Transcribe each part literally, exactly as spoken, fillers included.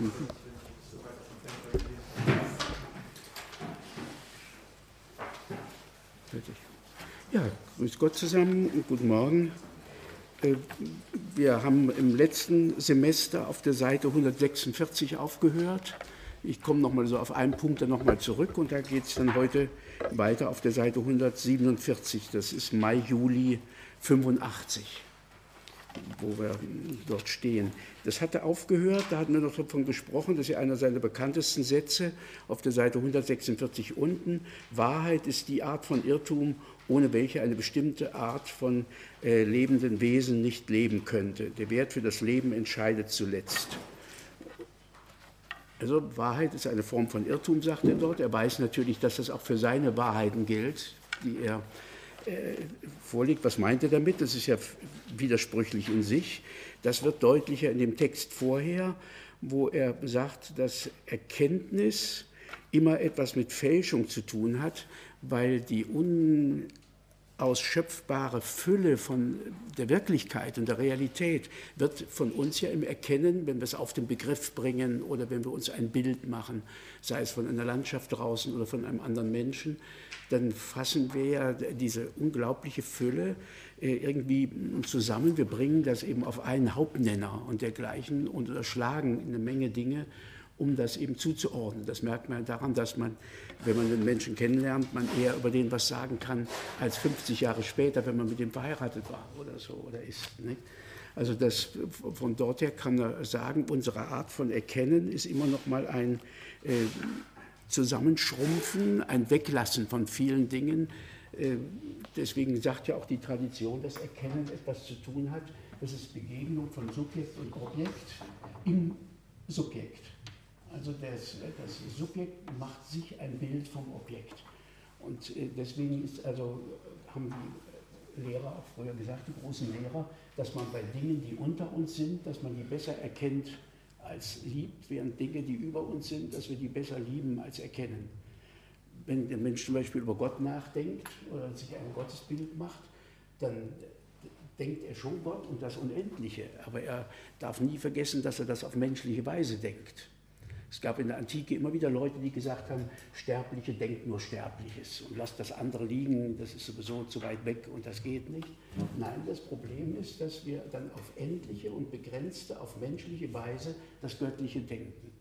Mhm. Ja, grüß Gott zusammen und guten Morgen. Wir haben im letzten Semester auf der Seite hundertsechsundvierzig aufgehört. Ich komme noch mal so auf einen Punkt dann noch mal zurück und da geht es dann heute weiter auf der Seite hundertsiebenundvierzig. Das ist Mai, Juli fünfundachtzig, wo wir dort stehen. Das hatte aufgehört, da hatten wir noch davon gesprochen, das ist ja einer seiner bekanntesten Sätze auf der Seite hundertsechsundvierzig unten. Wahrheit ist die Art von Irrtum, ohne welche eine bestimmte Art von äh, lebenden Wesen nicht leben könnte. Der Wert für das Leben entscheidet zuletzt. Also Wahrheit ist eine Form von Irrtum, sagt er dort. Er weiß natürlich, dass das auch für seine Wahrheiten gilt, die er äh, vorlegt. Was meint er damit? Das ist ja widersprüchlich in sich. Das wird deutlicher in dem Text vorher, wo er sagt, dass Erkenntnis immer etwas mit Fälschung zu tun hat, weil die unausschöpfbare Fülle von der Wirklichkeit und der Realität wird von uns ja im Erkennen, wenn wir es auf den Begriff bringen oder wenn wir uns ein Bild machen, sei es von einer Landschaft draußen oder von einem anderen Menschen, dann fassen wir ja diese unglaubliche Fülle irgendwie zusammen. Wir bringen das eben auf einen Hauptnenner und dergleichen und unterschlagen eine Menge Dinge, um das eben zuzuordnen. Das merkt man daran, dass man, wenn man den Menschen kennenlernt, man eher über den was sagen kann, als fünfzig Jahre später, wenn man mit dem verheiratet war oder so oder ist. Nicht? Also das, von dort her kann er sagen, unsere Art von Erkennen ist immer noch mal ein äh, Zusammenschrumpfen, ein Weglassen von vielen Dingen. Äh, deswegen sagt ja auch die Tradition, dass Erkennen etwas zu tun hat. Das ist Begegnung von Subjekt und Objekt im Subjekt. Also das, das Subjekt macht sich ein Bild vom Objekt. Und deswegen ist also, haben die Lehrer auch früher gesagt, die großen Lehrer, dass man bei Dingen, die unter uns sind, dass man die besser erkennt als liebt, während Dinge, die über uns sind, dass wir die besser lieben als erkennen. Wenn der Mensch zum Beispiel über Gott nachdenkt oder sich ein Gottesbild macht, dann denkt er schon Gott und das Unendliche, aber er darf nie vergessen, dass er das auf menschliche Weise denkt. Es gab in der Antike immer wieder Leute, die gesagt haben, Sterbliche denken nur Sterbliches und lasst das andere liegen, das ist sowieso zu weit weg und das geht nicht. Nein, das Problem ist, dass wir dann auf endliche und begrenzte, auf menschliche Weise das Göttliche denken.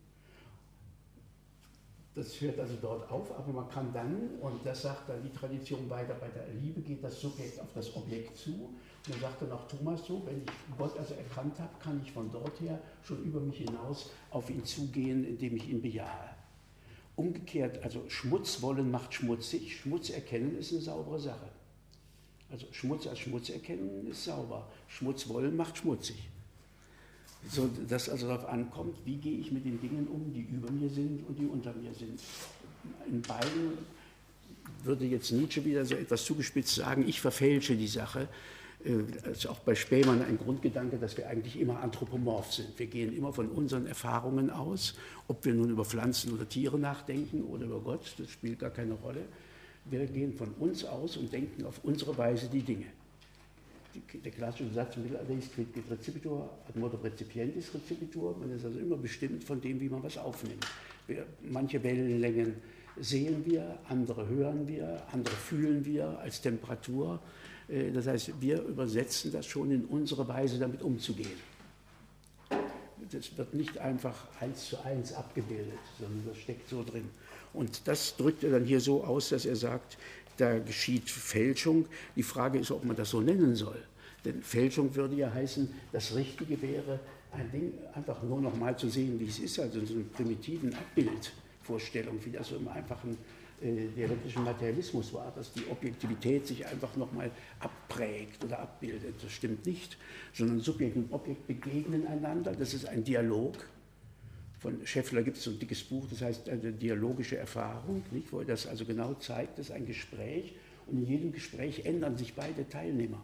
Das hört also dort auf, aber man kann dann, und das sagt dann die Tradition weiter, bei der Liebe geht das Subjekt auf das Objekt zu. Und dann sagt dann auch Thomas so, wenn ich Gott also erkannt habe, kann ich von dort her schon über mich hinaus auf ihn zugehen, indem ich ihn bejahe. Umgekehrt, also Schmutz wollen macht schmutzig, Schmutz erkennen ist eine saubere Sache. Also Schmutz als Schmutz erkennen ist sauber, Schmutz wollen macht schmutzig. So, dass also darauf ankommt, wie gehe ich mit den Dingen um, die über mir sind und die unter mir sind. In beiden würde jetzt Nietzsche wieder so etwas zugespitzt sagen, ich verfälsche die Sache. Das ist auch bei Spähmann ein Grundgedanke, dass wir eigentlich immer anthropomorph sind. Wir gehen immer von unseren Erfahrungen aus, ob wir nun über Pflanzen oder Tiere nachdenken oder über Gott, das spielt gar keine Rolle. Wir gehen von uns aus und denken auf unsere Weise die Dinge. Der klassische Satz im Mittelalter ist quid recipitur, ad modo recipientis recipitur. Man ist also immer bestimmt von dem, wie man was aufnimmt. Wir, manche Wellenlängen sehen wir, andere hören wir, andere fühlen wir als Temperatur. Das heißt, wir übersetzen das schon in unsere Weise, damit umzugehen. Das wird nicht einfach eins zu eins abgebildet, sondern das steckt so drin. Und das drückt er dann hier so aus, dass er sagt, da geschieht Fälschung. Die Frage ist, ob man das so nennen soll. Denn Fälschung würde ja heißen, das Richtige wäre, ein Ding einfach nur noch mal zu sehen, wie es ist, also in so einer primitiven Abbildvorstellung, wie das so im einfachen äh, dialektischen Materialismus war, dass die Objektivität sich einfach noch mal abprägt oder abbildet. Das stimmt nicht, sondern Subjekt und Objekt begegnen einander. Das ist ein Dialog. Von Scheffler gibt es so ein dickes Buch, das heißt eine dialogische Erfahrung, nicht, wo er das also genau zeigt, das ist ein Gespräch und in jedem Gespräch ändern sich beide Teilnehmer.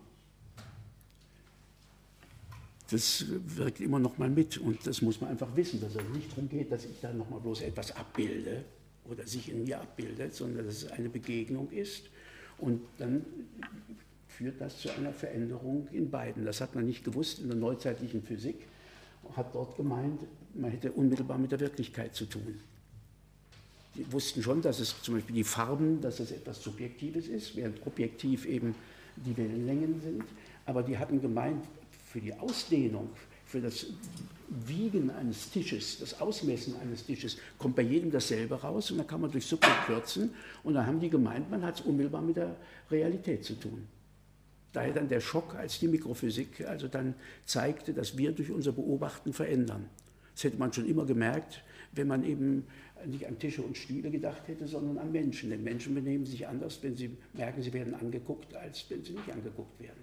Das wirkt immer noch mal mit und das muss man einfach wissen, dass es nicht darum geht, dass ich da noch mal bloß etwas abbilde oder sich in mir abbildet, sondern dass es eine Begegnung ist und dann führt das zu einer Veränderung in beiden. Das hat man nicht gewusst in der neuzeitlichen Physik. hat dort gemeint, man hätte unmittelbar mit der Wirklichkeit zu tun. Die wussten schon, dass es zum Beispiel die Farben, dass es etwas Subjektives ist, während objektiv eben die Wellenlängen sind. Aber die hatten gemeint, für die Ausdehnung, für das Wiegen eines Tisches, das Ausmessen eines Tisches, kommt bei jedem dasselbe raus und dann kann man durch Suppe kürzen. Und dann haben die gemeint, man hat es unmittelbar mit der Realität zu tun. Daher dann der Schock, als die Mikrophysik also dann zeigte, dass wir durch unser Beobachten verändern. Das hätte man schon immer gemerkt, wenn man eben nicht an Tische und Stühle gedacht hätte, sondern an Menschen. Denn Menschen benehmen sich anders, wenn sie merken, sie werden angeguckt, als wenn sie nicht angeguckt werden.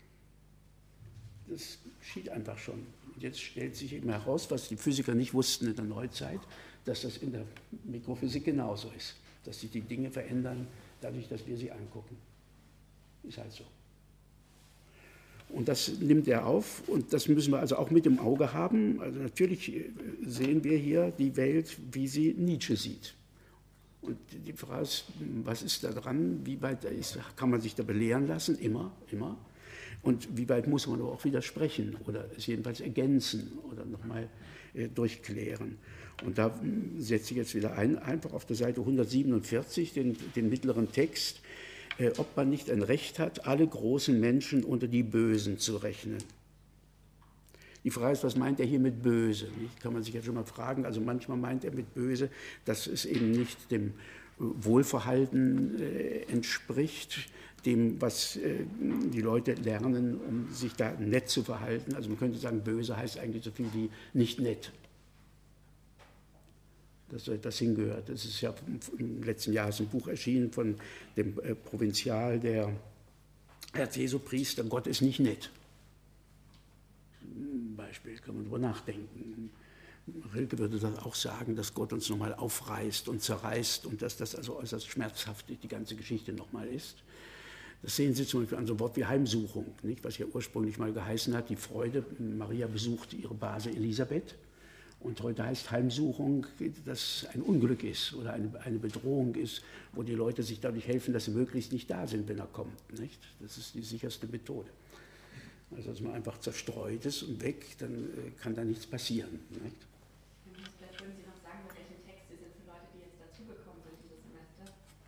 Das geschieht einfach schon. Jetzt stellt sich eben heraus, was die Physiker nicht wussten in der Neuzeit, dass das in der Mikrophysik genauso ist. Dass sich die Dinge verändern, dadurch, dass wir sie angucken. Ist halt so. Und das nimmt er auf und das müssen wir also auch mit im Auge haben. Also natürlich sehen wir hier die Welt, wie sie Nietzsche sieht. Und die Frage ist, was ist da dran? Wie weit ist, kann man sich da belehren lassen? Immer, immer. Und wie weit muss man aber auch widersprechen oder es jedenfalls ergänzen oder nochmal äh, durchklären. Und da setze ich jetzt wieder ein, einfach auf der Seite hundertsiebenundvierzig, den, den mittleren Text, äh, ob man nicht ein Recht hat, alle großen Menschen unter die Bösen zu rechnen. Die Frage ist, was meint er hier mit böse? Nicht? Kann man sich ja schon mal fragen. Also manchmal meint er mit böse, dass es eben nicht dem Wohlverhalten äh, entspricht, dem, was äh, die Leute lernen, um sich da nett zu verhalten. Also man könnte sagen, böse heißt eigentlich so viel wie nicht nett. Dass das hingehört. Das ist ja im letzten Jahr ist ein Buch erschienen von dem äh, Provinzial, der Erzjesupriester, Gott ist nicht nett. Beispiel, kann man darüber nachdenken. Rilke würde das auch sagen, dass Gott uns nochmal aufreißt und zerreißt und dass das also äußerst schmerzhaft die ganze Geschichte nochmal ist. Das sehen Sie zum Beispiel an so einem Wort wie Heimsuchung, nicht? Was ja ursprünglich mal geheißen hat, die Freude, Maria besucht ihre Base Elisabeth. Und heute heißt Heimsuchung, dass ein Unglück ist oder eine, eine Bedrohung ist, wo die Leute sich dadurch helfen, dass sie möglichst nicht da sind, wenn er kommt. Nicht? Das ist die sicherste Methode. Also dass man einfach zerstreut ist und weg, dann äh, kann da nichts passieren. Nicht? Vielleicht würden Sie noch sagen, mit welchen Text Sie sind für Leute, die jetzt dazugekommen sind dieses Semester.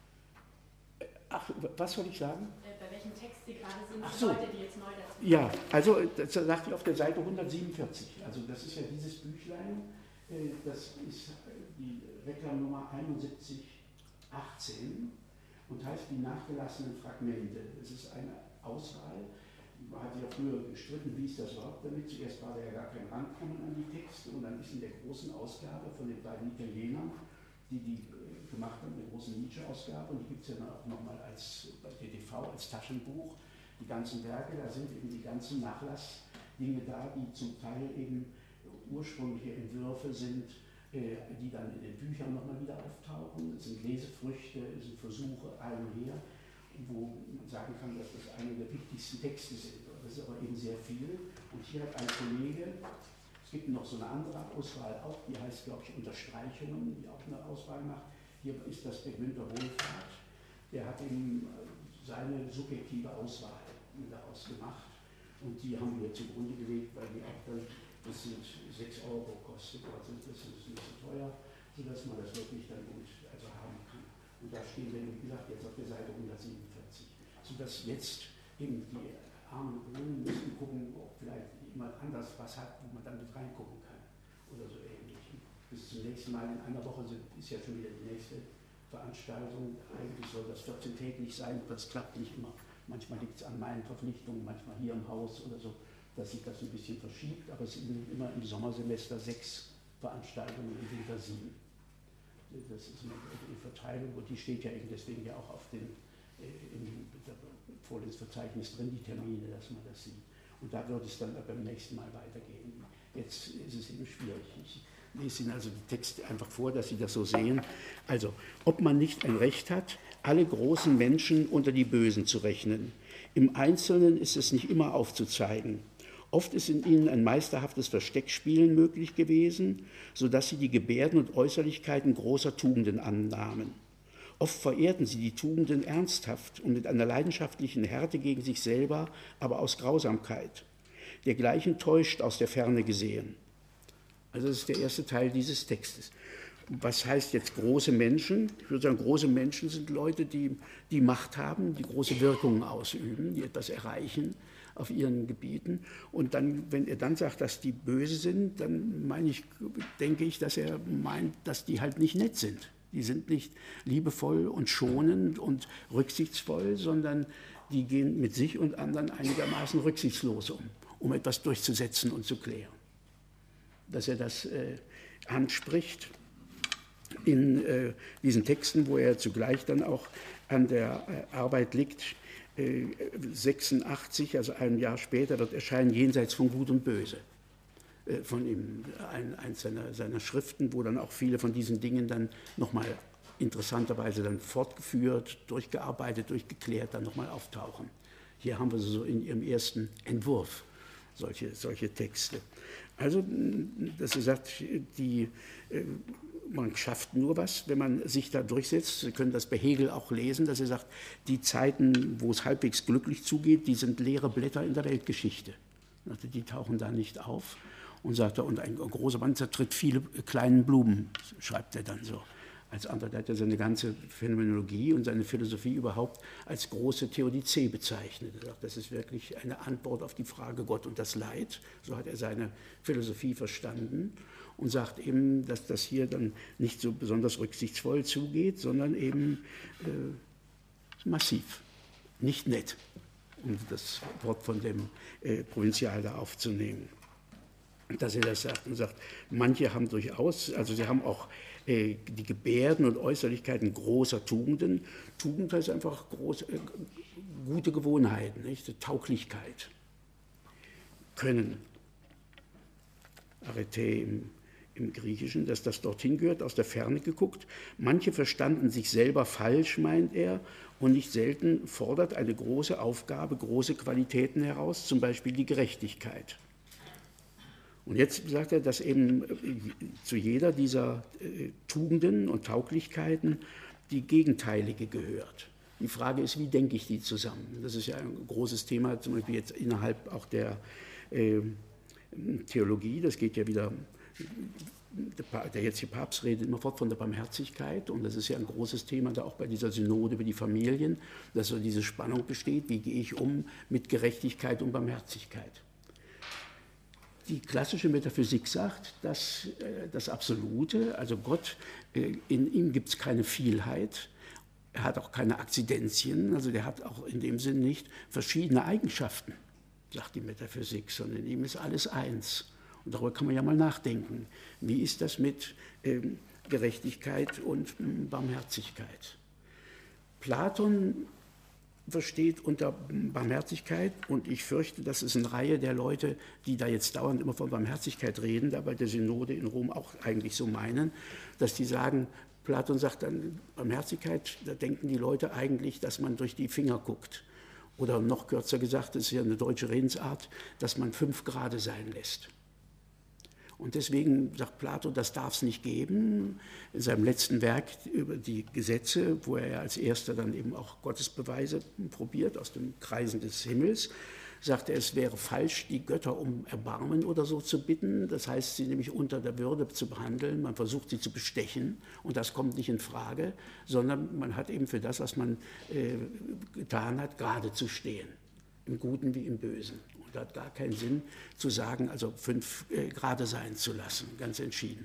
Ach, was soll ich sagen? Äh, bei welchem Text Sie gerade sind Ach für so. Leute, die jetzt neu dazugekommen sind. Ja, also das sagt ihr auf der Seite hundertsiebenundvierzig. Also das ist ja dieses Büchlein, äh, das ist die Reklamnummer einundsiebzig achtzehn und heißt die nachgelassenen Fragmente. Es ist eine Auswahl. Man hat sich ja früher gestritten, wie ist das überhaupt damit. Zuerst war da ja gar kein Rankommen an die Texte und dann ist in der großen Ausgabe von den beiden Italienern, die die gemacht haben, eine große Nietzsche-Ausgabe, und die gibt es ja dann auch nochmal als bei T T V, als Taschenbuch, die ganzen Werke, da sind eben die ganzen Nachlassdinge da, die zum Teil eben ursprüngliche Entwürfe sind, die dann in den Büchern nochmal wieder auftauchen. Es sind Lesefrüchte, es sind Versuche, ein und her, wo man sagen kann, dass das eine der wichtigsten Texte sind. Das ist aber eben sehr viel. Und hier hat ein Kollege, es gibt noch so eine andere Auswahl auch, die heißt, glaube ich, Unterstreichungen, die auch eine Auswahl macht. Hier ist das der Günter Wohlfahrt. Der hat eben seine subjektive Auswahl daraus gemacht. Und die haben wir zugrunde gelegt, weil die auch dann, das sind sechs Euro kostet, also das ist nicht so teuer, sodass man das wirklich dann gut also haben kann. Und da stehen wir, wie gesagt, jetzt auf der Seite hundertsiebenundvierzig. Sodass jetzt eben die armen Brunnen müssen gucken, ob vielleicht jemand anders was hat, wo man dann mit reingucken kann. Oder so ähnlich. Bis zum nächsten Mal in einer Woche ist ja schon wieder die nächste Veranstaltung. Eigentlich soll das vierzehntäglich sein, das klappt nicht immer. Manchmal liegt es an meinen Verpflichtungen, manchmal hier im Haus oder so, dass sich das ein bisschen verschiebt. Aber es sind immer im Sommersemester sechs Veranstaltungen, im Winter sieben. Das ist eine Verteilung und die steht ja eben deswegen ja auch auf den, im Vorlesungsverzeichnis drin, die Termine, dass man das sieht. Und da wird es dann beim nächsten Mal weitergehen. Jetzt ist es eben schwierig. Ich lese Ihnen also die Texte einfach vor, dass Sie das so sehen. Also, ob man nicht ein Recht hat, alle großen Menschen unter die Bösen zu rechnen. Im Einzelnen ist es nicht immer aufzuzeigen. Oft ist in ihnen ein meisterhaftes Versteckspielen möglich gewesen, sodass sie die Gebärden und Äußerlichkeiten großer Tugenden annahmen. Oft verehrten sie die Tugenden ernsthaft und mit einer leidenschaftlichen Härte gegen sich selber, aber aus Grausamkeit, dergleichen täuscht aus der Ferne gesehen. Also das ist der erste Teil dieses Textes. Was heißt jetzt große Menschen? Ich würde sagen, große Menschen sind Leute, die die Macht haben, die große Wirkungen ausüben, die etwas erreichen auf ihren Gebieten. Und dann, wenn er dann sagt, dass die böse sind, dann meine ich, denke ich, dass er meint, dass die halt nicht nett sind. Die sind nicht liebevoll und schonend und rücksichtsvoll, sondern die gehen mit sich und anderen einigermaßen rücksichtslos um, um etwas durchzusetzen und zu klären. Dass er das äh, anspricht in äh, diesen Texten, wo er zugleich dann auch an der äh, Arbeit liegt, äh, sechsundachtzig, also ein Jahr später, wird erscheinen Jenseits von Gut und Böse. Äh, von ihm, ein, eins seiner, seiner Schriften, wo dann auch viele von diesen Dingen dann nochmal interessanterweise dann fortgeführt, durchgearbeitet, durchgeklärt, dann nochmal auftauchen. Hier haben wir so in ihrem ersten Entwurf solche, solche Texte. Also, dass er sagt, die, man schafft nur was, wenn man sich da durchsetzt. Sie können das bei Hegel auch lesen, dass er sagt, die Zeiten, wo es halbwegs glücklich zugeht, die sind leere Blätter in der Weltgeschichte. Die tauchen da nicht auf. Und sagt er, und ein großer Mann zertritt viele kleine Blumen, schreibt er dann so. Als andere hat er seine ganze Phänomenologie und seine Philosophie überhaupt als große Theodizee bezeichnet. Er sagt, das ist wirklich eine Antwort auf die Frage Gott und das Leid. So hat er seine Philosophie verstanden und sagt eben, dass das hier dann nicht so besonders rücksichtsvoll zugeht, sondern eben äh, massiv, nicht nett, um das Wort von dem äh, Provinzial da aufzunehmen. Dass er das sagt und sagt, manche haben durchaus, also sie haben auch äh, die Gebärden und Äußerlichkeiten großer Tugenden. Tugend heißt einfach groß, äh, gute Gewohnheiten, nicht? Tauglichkeit, Können, Arete im, im Griechischen, dass das dorthin gehört, aus der Ferne geguckt. Manche verstanden sich selber falsch, meint er, und nicht selten fordert eine große Aufgabe große Qualitäten heraus, zum Beispiel die Gerechtigkeit. Und jetzt sagt er, dass eben zu jeder dieser äh, Tugenden und Tauglichkeiten die gegenteilige gehört. Die Frage ist, wie denke ich die zusammen? Das ist ja ein großes Thema, zum Beispiel jetzt innerhalb auch der äh, Theologie. Das geht ja wieder, der jetzige Papst redet immerfort von der Barmherzigkeit. Und das ist ja ein großes Thema, da auch bei dieser Synode über die Familien, dass so diese Spannung besteht, wie gehe ich um mit Gerechtigkeit und Barmherzigkeit. Die klassische Metaphysik sagt, dass äh, das Absolute, also Gott, äh, in ihm gibt es keine Vielheit, er hat auch keine Akzidenzien, also der hat auch in dem Sinn nicht verschiedene Eigenschaften, sagt die Metaphysik, sondern in ihm ist alles eins. Und darüber kann man ja mal nachdenken. Wie ist das mit äh, Gerechtigkeit und äh, Barmherzigkeit? Platon versteht unter Barmherzigkeit, und ich fürchte, das ist eine Reihe der Leute, die da jetzt dauernd immer von Barmherzigkeit reden, da bei der Synode in Rom auch eigentlich so meinen, dass die sagen, Platon sagt dann, Barmherzigkeit, da denken die Leute eigentlich, dass man durch die Finger guckt. Oder noch kürzer gesagt, das ist ja eine deutsche Redensart, dass man fünf Grade sein lässt. Und deswegen sagt Plato, das darf es nicht geben. In seinem letzten Werk über die Gesetze, wo er als erster dann eben auch Gottesbeweise probiert aus den Kreisen des Himmels, sagt er, es wäre falsch, die Götter um Erbarmen oder so zu bitten. Das heißt, sie nämlich unter der Würde zu behandeln. Man versucht, sie zu bestechen, und das kommt nicht in Frage, sondern man hat eben für das, was man äh, getan hat, gerade zu stehen, im Guten wie im Bösen. Und hat gar keinen Sinn zu sagen, also fünf äh, Grade sein zu lassen, ganz entschieden.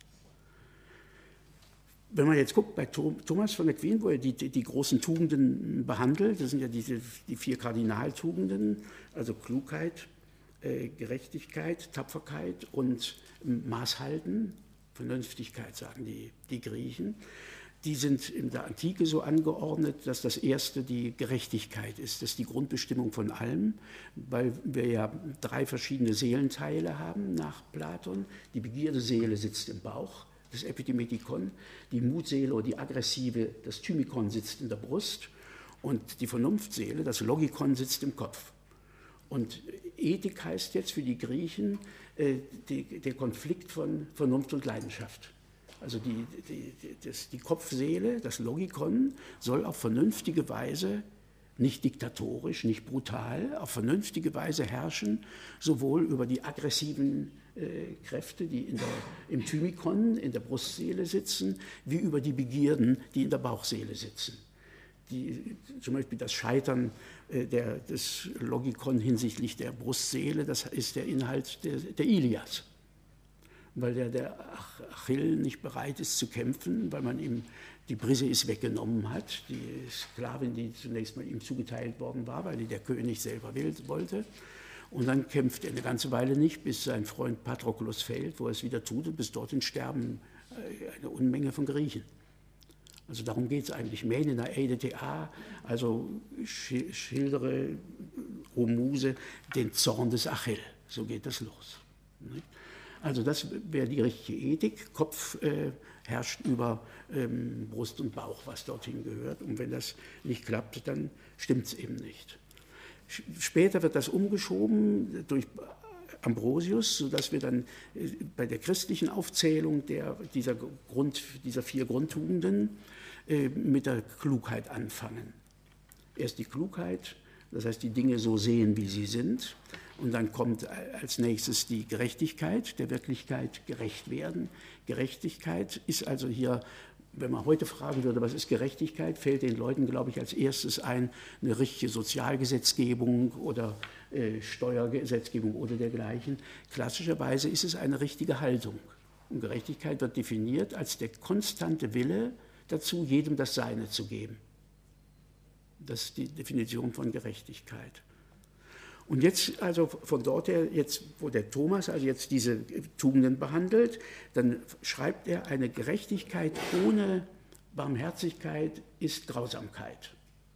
Wenn man jetzt guckt bei Thomas von Aquin, wo er die, die, die großen Tugenden behandelt, das sind ja diese, die vier Kardinaltugenden, also Klugheit, äh, Gerechtigkeit, Tapferkeit und Maßhalten, Vernünftigkeit, sagen die, die Griechen. Die sind in der Antike so angeordnet, dass das erste die Gerechtigkeit ist. Das ist die Grundbestimmung von allem, weil wir ja drei verschiedene Seelenteile haben nach Platon. Die Begierdeseele sitzt im Bauch, das Epitimethikon, die Mutseele oder die aggressive, das Thymikon sitzt in der Brust, und die Vernunftseele, das Logikon, sitzt im Kopf. Und Ethik heißt jetzt für die Griechen äh, die, der Konflikt von Vernunft und Leidenschaft. Also die, die, das, die Kopfseele, das Logikon, soll auf vernünftige Weise, nicht diktatorisch, nicht brutal, auf vernünftige Weise herrschen, sowohl über die aggressiven äh, Kräfte, die in der, im Thymikon, in der Brustseele sitzen, wie über die Begierden, die in der Bauchseele sitzen. Die, zum Beispiel das Scheitern äh, der, des Logikon hinsichtlich der Brustseele, das ist der Inhalt der, der Ilias. Weil der, der Achill nicht bereit ist zu kämpfen, weil man ihm die Briseis weggenommen hat, die Sklavin, die zunächst mal ihm zugeteilt worden war, weil die der König selber wollte. Und dann kämpft er eine ganze Weile nicht, bis sein Freund Patroklos fällt, wo er es wieder tut, und bis dorthin sterben eine Unmenge von Griechen. Also darum geht es eigentlich. Mene Eideta, also schildere, o Muse, den Zorn des Achill. So geht das los. Also das wäre die richtige Ethik. Kopf äh, herrscht über ähm, Brust und Bauch, was dorthin gehört. Und wenn das nicht klappt, dann stimmt es eben nicht. Später wird das umgeschoben durch Ambrosius, sodass wir dann äh, bei der christlichen Aufzählung der, dieser, Grund, dieser vier Grundtugenden äh, mit der Klugheit anfangen. Erst die Klugheit, das heißt die Dinge so sehen, wie sie sind. Und dann kommt als nächstes die Gerechtigkeit, der Wirklichkeit gerecht werden. Gerechtigkeit ist also hier, wenn man heute fragen würde, was ist Gerechtigkeit, fällt den Leuten, glaube ich, als erstes ein, eine richtige Sozialgesetzgebung oder äh, Steuergesetzgebung oder dergleichen. Klassischerweise ist es eine richtige Haltung. Und Gerechtigkeit wird definiert als der konstante Wille dazu, jedem das Seine zu geben. Das ist die Definition von Gerechtigkeit. Und jetzt, also von dort her, jetzt, wo der Thomas also jetzt diese Tugenden behandelt, dann schreibt er, eine Gerechtigkeit ohne Barmherzigkeit ist Grausamkeit.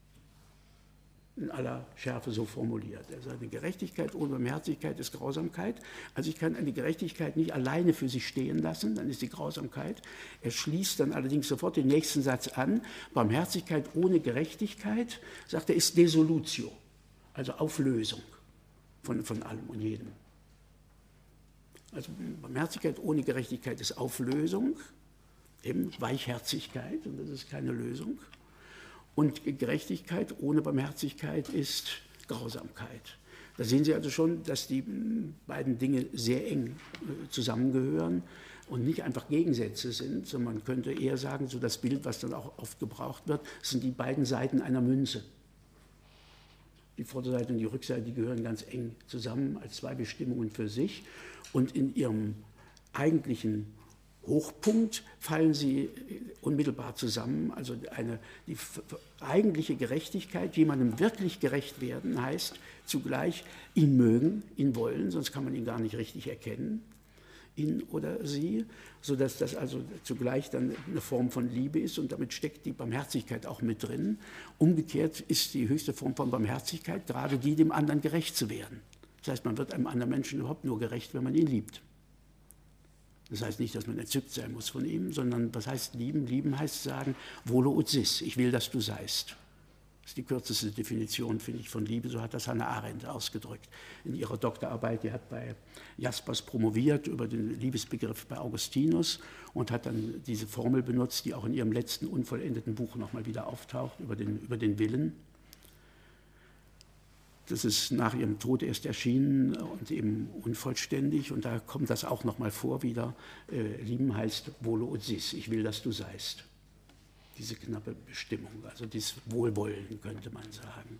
In aller Schärfe so formuliert. Also eine Gerechtigkeit ohne Barmherzigkeit ist Grausamkeit. Also ich kann eine Gerechtigkeit nicht alleine für sich stehen lassen, dann ist die Grausamkeit. Er schließt dann allerdings sofort den nächsten Satz an. Barmherzigkeit ohne Gerechtigkeit, sagt er, ist Desolutio, also Auflösung. Von, von allem und jedem. Also Barmherzigkeit ohne Gerechtigkeit ist Auflösung, eben Weichherzigkeit, und das ist keine Lösung. Und Gerechtigkeit ohne Barmherzigkeit ist Grausamkeit. Da sehen Sie also schon, dass die beiden Dinge sehr eng zusammengehören und nicht einfach Gegensätze sind, sondern man könnte eher sagen, so das Bild, was dann auch oft gebraucht wird, sind die beiden Seiten einer Münze. Die Vorderseite und die Rückseite, die gehören ganz eng zusammen als zwei Bestimmungen für sich. Und in ihrem eigentlichen Hochpunkt fallen sie unmittelbar zusammen. Also eine, die eigentliche Gerechtigkeit, jemandem wirklich gerecht werden, heißt zugleich ihn mögen, ihn wollen, sonst kann man ihn gar nicht richtig erkennen, ihn oder sie, sodass das also zugleich dann eine Form von Liebe ist und damit steckt die Barmherzigkeit auch mit drin. Umgekehrt ist die höchste Form von Barmherzigkeit gerade die, dem anderen gerecht zu werden. Das heißt, man wird einem anderen Menschen überhaupt nur gerecht, wenn man ihn liebt. Das heißt nicht, dass man entzückt sein muss von ihm, sondern was heißt lieben? Lieben heißt sagen, volo ut sis, ich will, dass du seist. Das ist die kürzeste Definition, finde ich, von Liebe, so hat das Hannah Arendt ausgedrückt. In ihrer Doktorarbeit, die hat bei Jaspers promoviert über den Liebesbegriff bei Augustinus und hat dann diese Formel benutzt, die auch in ihrem letzten unvollendeten Buch nochmal wieder auftaucht, über den, über den Willen. Das ist nach ihrem Tod erst erschienen und eben unvollständig und da kommt das auch nochmal vor wieder. Äh, lieben heißt volo ut sis, ich will, dass du seist. Diese knappe Bestimmung, also dieses Wohlwollen, könnte man sagen.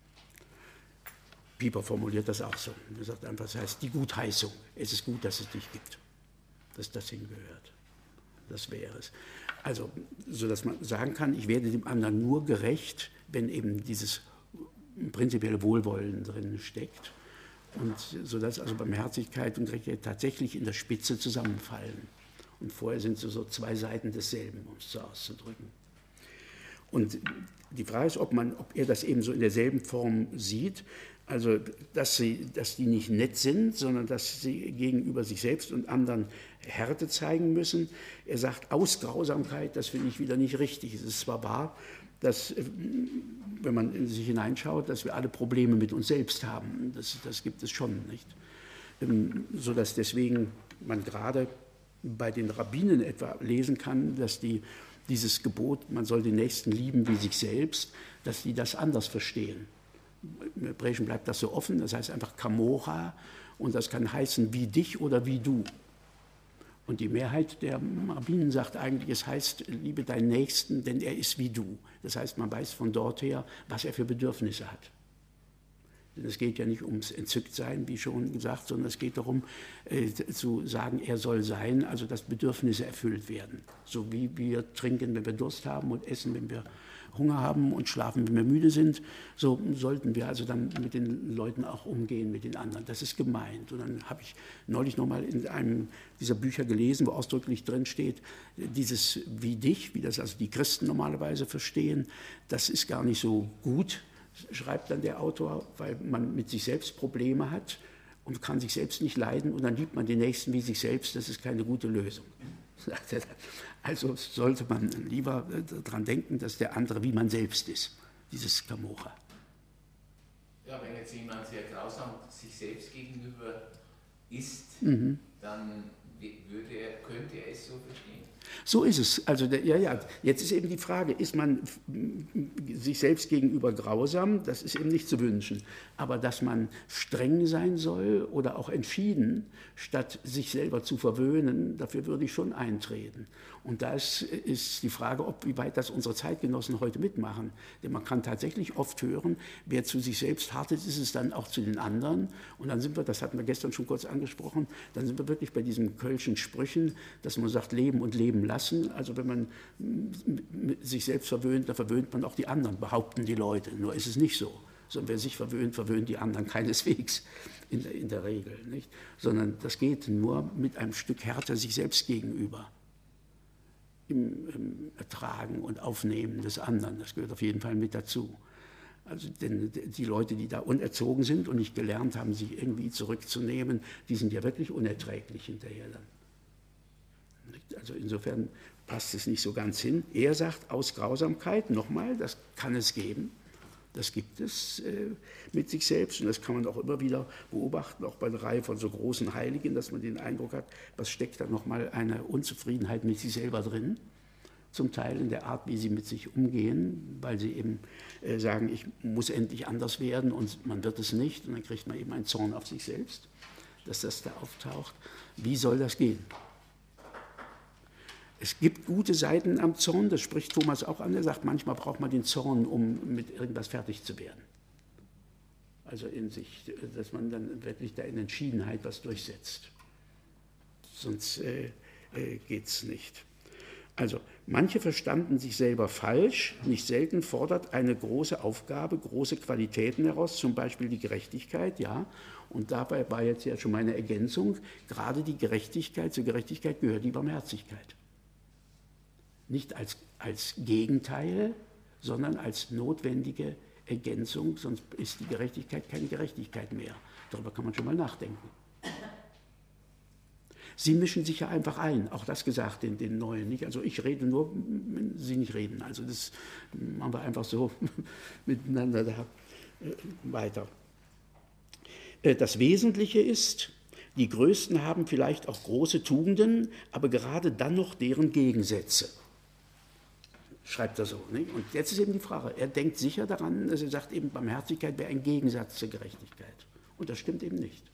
Pieper formuliert das auch so. Er sagt einfach, das heißt die Gutheißung. Es ist gut, dass es dich gibt, dass das hingehört. Das wäre es. Also, sodass man sagen kann, ich werde dem anderen nur gerecht, wenn eben dieses prinzipielle Wohlwollen drin steckt. Und sodass also Barmherzigkeit und Gerechtigkeit tatsächlich in der Spitze zusammenfallen. Und vorher sind sie so zwei Seiten desselben, um es so auszudrücken. Und die Frage ist, ob, man, ob er das eben so in derselben Form sieht, also dass, sie, dass die nicht nett sind, sondern dass sie gegenüber sich selbst und anderen Härte zeigen müssen. Er sagt, aus Grausamkeit, das finde ich wieder nicht richtig. Es ist zwar wahr, dass, wenn man in sich hineinschaut, dass wir alle Probleme mit uns selbst haben. Das, das gibt es schon, nicht? Sodass deswegen man gerade bei den Rabbinen etwa lesen kann, dass die dieses Gebot, man soll den Nächsten lieben wie sich selbst, dass die das anders verstehen. Im Hebräischen bleibt das so offen, das heißt einfach Kamora Und das kann heißen wie dich oder wie du. Und die Mehrheit der Rabbinen sagt eigentlich, es heißt, liebe deinen Nächsten, denn er ist wie du. Das heißt, man weiß von dort her, was er für Bedürfnisse hat. Denn es geht ja nicht ums Entzücktsein, wie schon gesagt, sondern es geht darum, äh, zu sagen, er soll sein, also dass Bedürfnisse erfüllt werden. So wie wir trinken, wenn wir Durst haben und essen, wenn wir Hunger haben und schlafen, wenn wir müde sind, so sollten wir also dann mit den Leuten auch umgehen, mit den anderen. Das ist gemeint. Und dann habe ich neulich noch mal in einem dieser Bücher gelesen, wo ausdrücklich drin steht, dieses wie dich, wie das also die Christen normalerweise verstehen, das ist gar nicht so gut, schreibt dann der Autor, weil man mit sich selbst Probleme hat und kann sich selbst nicht leiden und dann liebt man den Nächsten wie sich selbst, das ist keine gute Lösung. Also sollte man lieber daran denken, dass der andere wie man selbst ist, dieses Kamora. Ja, wenn jetzt jemand sehr grausam sich selbst gegenüber ist, mhm. dann würde er, könnte er es so verstehen. So ist es. Also der, ja, ja. Jetzt ist eben die Frage, ist man sich selbst gegenüber grausam? Das ist eben nicht zu wünschen. Aber dass man streng sein soll oder auch entschieden, statt sich selber zu verwöhnen, dafür würde ich schon eintreten. Und das ist die Frage, ob, wie weit das unsere Zeitgenossen heute mitmachen. Denn man kann tatsächlich oft hören, wer zu sich selbst hart ist, ist es dann auch zu den anderen. Und dann sind wir, das hatten wir gestern schon kurz angesprochen, dann sind wir wirklich bei diesen kölschen Sprüchen, dass man sagt, leben und leben lassen. Also wenn man sich selbst verwöhnt, dann verwöhnt man auch die anderen, behaupten die Leute. Nur ist es nicht so. Sondern wer sich verwöhnt, verwöhnt die anderen keineswegs in der, in der Regel. Nicht? Sondern das geht nur mit einem Stück Härte sich selbst gegenüber. Im, im Ertragen und Aufnehmen des anderen. Das gehört auf jeden Fall mit dazu. Also denn die Leute, die da unerzogen sind und nicht gelernt haben, sich irgendwie zurückzunehmen, die sind ja wirklich unerträglich hinterher dann. Also insofern passt es nicht so ganz hin. Er sagt, aus Grausamkeit, nochmal, das kann es geben. Das gibt es äh, mit sich selbst und das kann man auch immer wieder beobachten, auch bei einer Reihe von so großen Heiligen, dass man den Eindruck hat, was steckt da nochmal eine Unzufriedenheit mit sich selber drin, zum Teil in der Art, wie sie mit sich umgehen, weil sie eben äh, sagen, ich muss endlich anders werden und man wird es nicht und dann kriegt man eben einen Zorn auf sich selbst, dass das da auftaucht. Wie soll das gehen? Es gibt gute Seiten am Zorn, das spricht Thomas auch an, er sagt, manchmal braucht man den Zorn, um mit irgendwas fertig zu werden. Also in sich, dass man dann wirklich da in Entschiedenheit was durchsetzt. Sonst äh, äh, geht es nicht. Also manche verstanden sich selber falsch, nicht selten fordert eine große Aufgabe, große Qualitäten heraus, zum Beispiel die Gerechtigkeit, ja, und dabei war jetzt ja schon meine Ergänzung, gerade die Gerechtigkeit, zur Gerechtigkeit gehört die Barmherzigkeit. Nicht als, als Gegenteil, sondern als notwendige Ergänzung, sonst ist die Gerechtigkeit keine Gerechtigkeit mehr. Darüber kann man schon mal nachdenken. Sie mischen sich ja einfach ein, auch das gesagt in den Neuen. Nicht? Also ich rede nur, wenn Sie nicht reden. Also das machen wir einfach so miteinander da weiter. Das Wesentliche ist, die Größten haben vielleicht auch große Tugenden, aber gerade dann noch deren Gegensätze. Schreibt er so. Nicht? Und jetzt ist eben die Frage, er denkt sicher daran, dass er sagt, eben Barmherzigkeit wäre ein Gegensatz zur Gerechtigkeit. Und das stimmt eben nicht.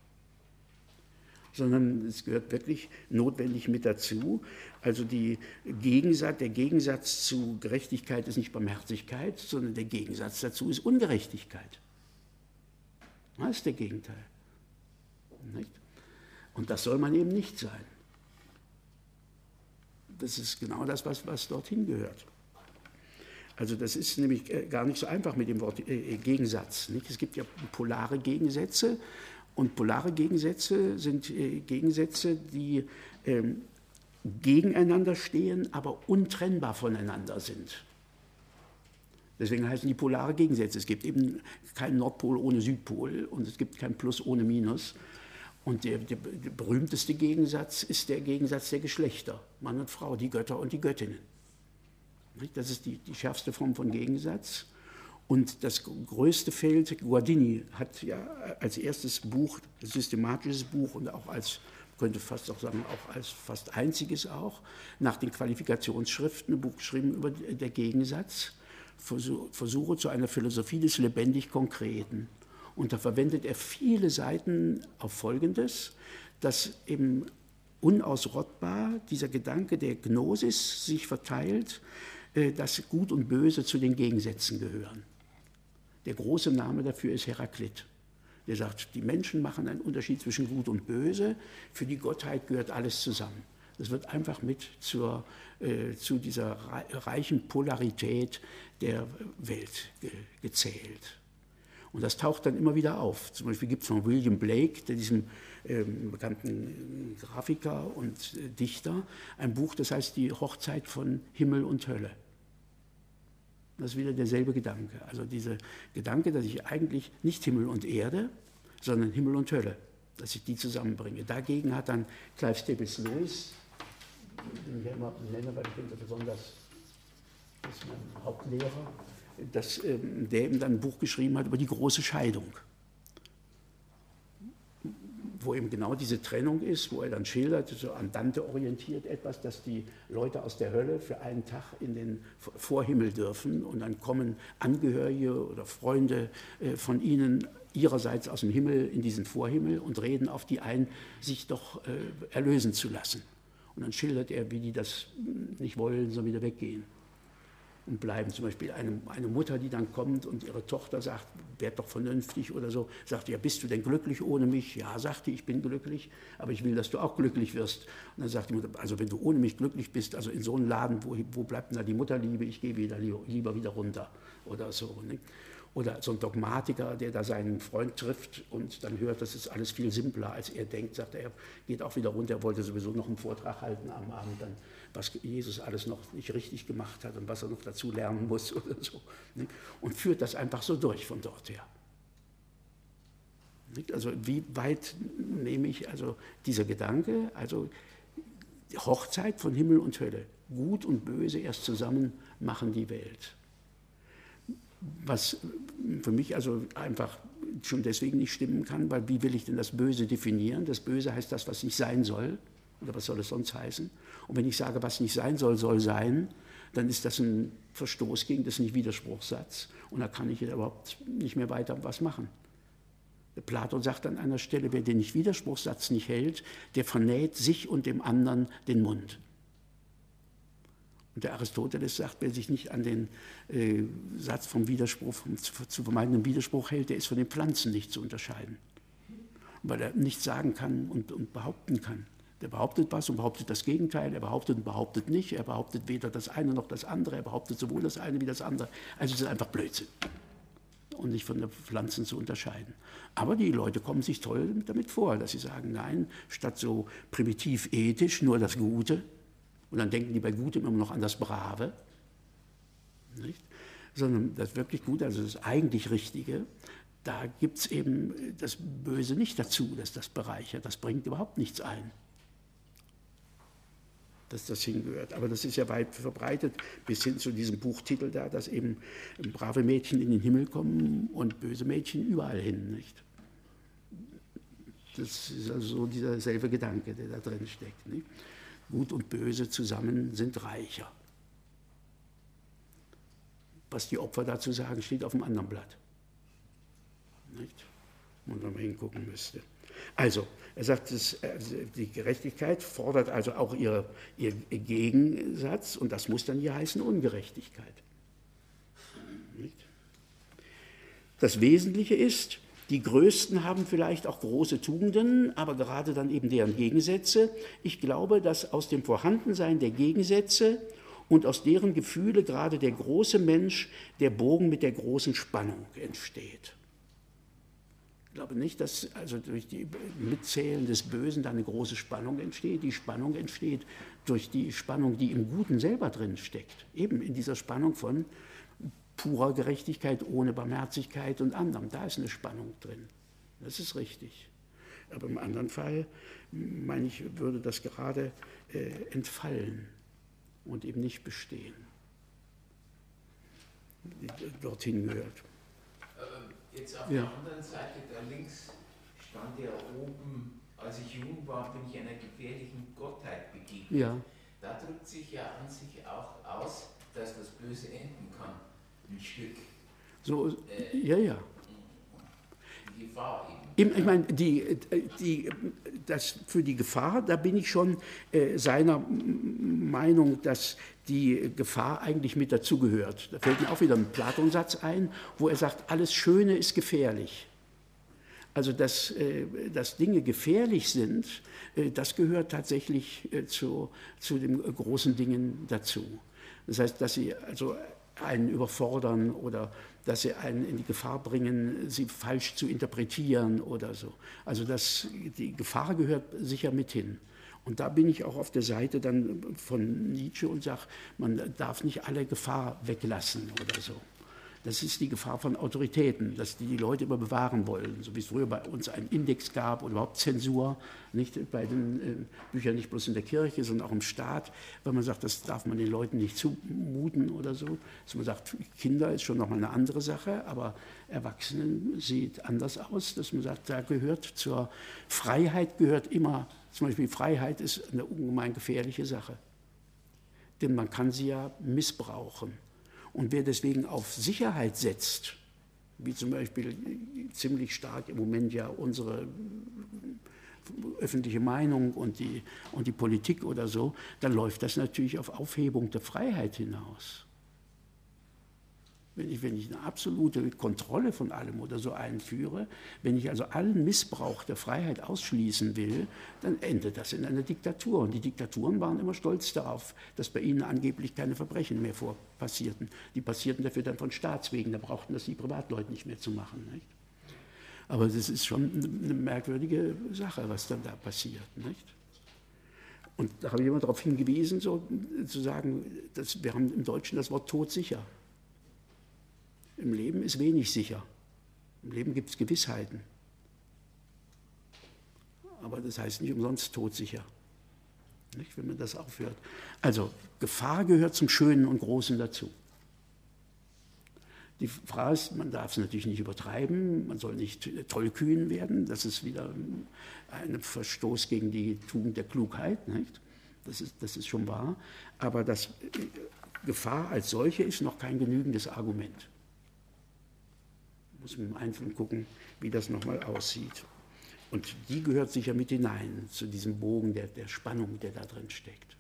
Sondern es gehört wirklich notwendig mit dazu. Also die Gegensatz, der Gegensatz zu Gerechtigkeit ist nicht Barmherzigkeit, sondern der Gegensatz dazu ist Ungerechtigkeit. Das ist der Gegenteil. Nicht? Und das soll man eben nicht sein. Das ist genau das, was, was dorthin gehört. Also das ist nämlich gar nicht so einfach mit dem Wort äh, Gegensatz. Nicht? Es gibt ja polare Gegensätze und polare Gegensätze sind äh, Gegensätze, die äh, gegeneinander stehen, aber untrennbar voneinander sind. Deswegen heißen die polare Gegensätze. Es gibt eben keinen Nordpol ohne Südpol und es gibt kein Plus ohne Minus. Und der, der, der berühmteste Gegensatz ist der Gegensatz der Geschlechter, Mann und Frau, die Götter und die Göttinnen. Das ist die, die schärfste Form von Gegensatz. Und das größte Feld, Guardini hat ja als erstes Buch, systematisches Buch und auch als, könnte fast auch sagen, auch als fast einziges auch, nach den Qualifikationsschriften ein Buch geschrieben über den Gegensatz, Versuche zu einer Philosophie des lebendig Konkreten. Und da verwendet er viele Seiten auf Folgendes, dass eben unausrottbar dieser Gedanke der Gnosis sich verteilt, dass Gut und Böse zu den Gegensätzen gehören. Der große Name dafür ist Heraklit. Der sagt, die Menschen machen einen Unterschied zwischen Gut und Böse, für die Gottheit gehört alles zusammen. Das wird einfach mit zur, äh, zu dieser reichen Polarität der Welt ge gezählt. Und das taucht dann immer wieder auf. Zum Beispiel gibt es von William Blake, der diesem ähm, bekannten Grafiker und äh, Dichter, ein Buch, das heißt Die Hochzeit von Himmel und Hölle. Das ist wieder derselbe Gedanke. Also dieser Gedanke, dass ich eigentlich nicht Himmel und Erde, sondern Himmel und Hölle, dass ich die zusammenbringe. Dagegen hat dann Clive Staples Lewis, den ich ja immer nenne, weil ich finde, besonders, das ist mein Hauptlehrer, dass ähm, der eben dann ein Buch geschrieben hat über die große Scheidung, wo eben genau diese Trennung ist, wo er dann schildert, so an Dante orientiert etwas, dass die Leute aus der Hölle für einen Tag in den Vorhimmel dürfen und dann kommen Angehörige oder Freunde äh, von ihnen ihrerseits aus dem Himmel in diesen Vorhimmel und reden auf die ein, sich doch äh, erlösen zu lassen. Und dann schildert er, wie die das nicht wollen, sondern wieder weggehen und bleiben. Zum Beispiel eine, eine Mutter, die dann kommt und ihre Tochter sagt, werd doch vernünftig oder so, sagt, ja, bist du denn glücklich ohne mich? Ja, sagte ich, bin glücklich, aber ich will, dass du auch glücklich wirst. Und dann sagt die Mutter, also wenn du ohne mich glücklich bist, also in so einem Laden, wo, wo bleibt denn da die Mutterliebe? Ich gehe wieder, lieber wieder runter oder so. Ne? Oder so ein Dogmatiker, der da seinen Freund trifft und dann hört, das ist alles viel simpler, als er denkt, sagt er, er geht auch wieder runter, er wollte sowieso noch einen Vortrag halten am Abend, dann, was Jesus alles noch nicht richtig gemacht hat und was er noch dazu lernen muss oder so. Und führt das einfach so durch von dort her. Also wie weit nehme ich also dieser Gedanke, also die Hochzeit von Himmel und Hölle, Gut und Böse erst zusammen machen die Welt. Was für mich also einfach schon deswegen nicht stimmen kann, weil wie will ich denn das Böse definieren? Das Böse heißt das, was nicht sein soll, oder was soll es sonst heißen? Und wenn ich sage, was nicht sein soll, soll sein, dann ist das ein Verstoß gegen das Nicht-Widerspruchssatz und da kann ich überhaupt nicht mehr weiter was machen. Platon sagt an einer Stelle, wer den Nicht-Widerspruchssatz nicht hält, der vernäht sich und dem anderen den Mund. Und der Aristoteles sagt, wer sich nicht an den äh, Satz vom Widerspruch, vom zu vermeidenden Widerspruch hält, der ist von den Pflanzen nicht zu unterscheiden. Weil er nichts sagen kann und, und behaupten kann. Der behauptet was und behauptet das Gegenteil, er behauptet und behauptet nicht, er behauptet weder das eine noch das andere, er behauptet sowohl das eine wie das andere. Also es ist einfach Blödsinn und nicht von den Pflanzen zu unterscheiden. Aber die Leute kommen sich toll damit vor, dass sie sagen, nein, statt so primitiv ethisch nur das Gute, und dann denken die bei Gutem immer noch an das Brave, nicht? Sondern das wirklich Gute, also das eigentlich Richtige, da gibt es eben das Böse nicht dazu, dass das bereichert, das bringt überhaupt nichts ein, dass das hingehört. Aber das ist ja weit verbreitet, bis hin zu diesem Buchtitel da, dass eben brave Mädchen in den Himmel kommen und böse Mädchen überall hin, nicht? Das ist also so dieser selbe Gedanke, der da drin steckt, nicht? Gut und Böse zusammen sind reicher. Was die Opfer dazu sagen, steht auf dem anderen Blatt. Nicht? Wo man mal hingucken müsste. Also, er sagt, das, die Gerechtigkeit fordert also auch ihr, ihr Gegensatz und das muss dann hier heißen Ungerechtigkeit. Nicht? Das Wesentliche ist, die Größten haben vielleicht auch große Tugenden, aber gerade dann eben deren Gegensätze. Ich glaube, dass aus dem Vorhandensein der Gegensätze und aus deren Gefühle gerade der große Mensch, der Bogen mit der großen Spannung entsteht. Ich glaube nicht, dass also durch die Mitzählen des Bösen da eine große Spannung entsteht. Die Spannung entsteht durch die Spannung, die im Guten selber drin steckt. Eben in dieser Spannung von purer Gerechtigkeit ohne Barmherzigkeit und anderem. Da ist eine Spannung drin. Das ist richtig. Aber im anderen Fall, meine ich, würde das gerade äh, entfallen und eben nicht bestehen. Dorthin gehört. Jetzt auf Ja. der anderen Seite, da links stand ja oben, als ich jung war, bin ich einer gefährlichen Gottheit begegnet. Ja. Da drückt sich ja an sich auch aus, dass das Böse enden kann. Ein Stück. So, Äh, ja, ja. die Gefahr eben. Ich meine, die, die, das für die Gefahr, da bin ich schon äh, seiner Meinung, dass die Gefahr eigentlich mit dazugehört. Da fällt mir auch wieder ein Platon-Satz ein, wo er sagt, alles Schöne ist gefährlich. Also, dass, äh, dass Dinge gefährlich sind, äh, das gehört tatsächlich äh, zu, zu den großen Dingen dazu. Das heißt, dass sie also einen überfordern oder dass sie einen in die Gefahr bringen, sie falsch zu interpretieren oder so. Also das, die Gefahr gehört sicher mit hin. Und da bin ich auch auf der Seite dann von Nietzsche und sage, man darf nicht alle Gefahr weglassen oder so. Das ist die Gefahr von Autoritäten, dass die die Leute immer bewahren wollen, so wie es früher bei uns einen Index gab oder überhaupt Zensur, nicht bei den äh, Büchern nicht bloß in der Kirche, sondern auch im Staat, weil man sagt, das darf man den Leuten nicht zumuten oder so. Dass man sagt, Kinder ist schon nochmal eine andere Sache, aber Erwachsenen sieht anders aus, dass man sagt, da gehört zur Freiheit gehört immer, zum Beispiel Freiheit ist eine ungemein gefährliche Sache, denn man kann sie ja missbrauchen. Und wer deswegen auf Sicherheit setzt, wie zum Beispiel ziemlich stark im Moment ja unsere öffentliche Meinung und die, und die Politik oder so, dann läuft das natürlich auf Aufhebung der Freiheit hinaus. Wenn ich, wenn ich eine absolute Kontrolle von allem oder so einführe, wenn ich also allen Missbrauch der Freiheit ausschließen will, dann endet das in einer Diktatur. Und die Diktaturen waren immer stolz darauf, dass bei ihnen angeblich keine Verbrechen mehr vor passierten. Die passierten dafür dann von Staatswegen, da brauchten das die Privatleute nicht mehr zu machen. Nicht? Aber das ist schon eine merkwürdige Sache, was dann da passiert. Nicht? Und da habe ich immer darauf hingewiesen, so, zu sagen, dass wir haben im Deutschen das Wort todsicher. Im Leben ist wenig sicher. Im Leben gibt es Gewissheiten. Aber das heißt nicht umsonst todsicher, nicht, wenn man das aufhört. Also Gefahr gehört zum Schönen und Großen dazu. Die Frage ist, man darf es natürlich nicht übertreiben, man soll nicht tollkühn werden, das ist wieder ein Verstoß gegen die Tugend der Klugheit, nicht? Das ist, das ist schon wahr. Aber das, Gefahr als solche ist noch kein genügendes Argument. Muss man im Einzelnen gucken, wie das nochmal aussieht. Und die gehört sicher mit hinein, zu diesem Bogen der, der Spannung, der da drin steckt.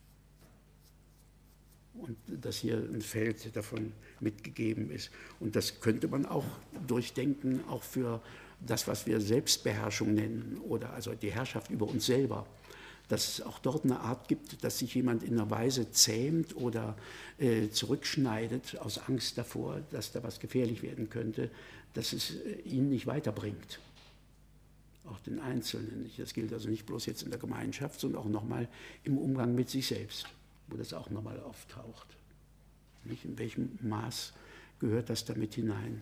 Und dass hier ein Feld davon mitgegeben ist. Und das könnte man auch durchdenken, auch für das, was wir Selbstbeherrschung nennen, oder also die Herrschaft über uns selber. Dass es auch dort eine Art gibt, dass sich jemand in einer Weise zähmt oder äh, zurückschneidet aus Angst davor, dass da was gefährlich werden könnte, dass es äh, ihn nicht weiterbringt. Auch den Einzelnen. Das gilt also nicht bloß jetzt in der Gemeinschaft, sondern auch nochmal im Umgang mit sich selbst, wo das auch nochmal auftaucht. Nicht? In welchem Maß gehört das damit hinein?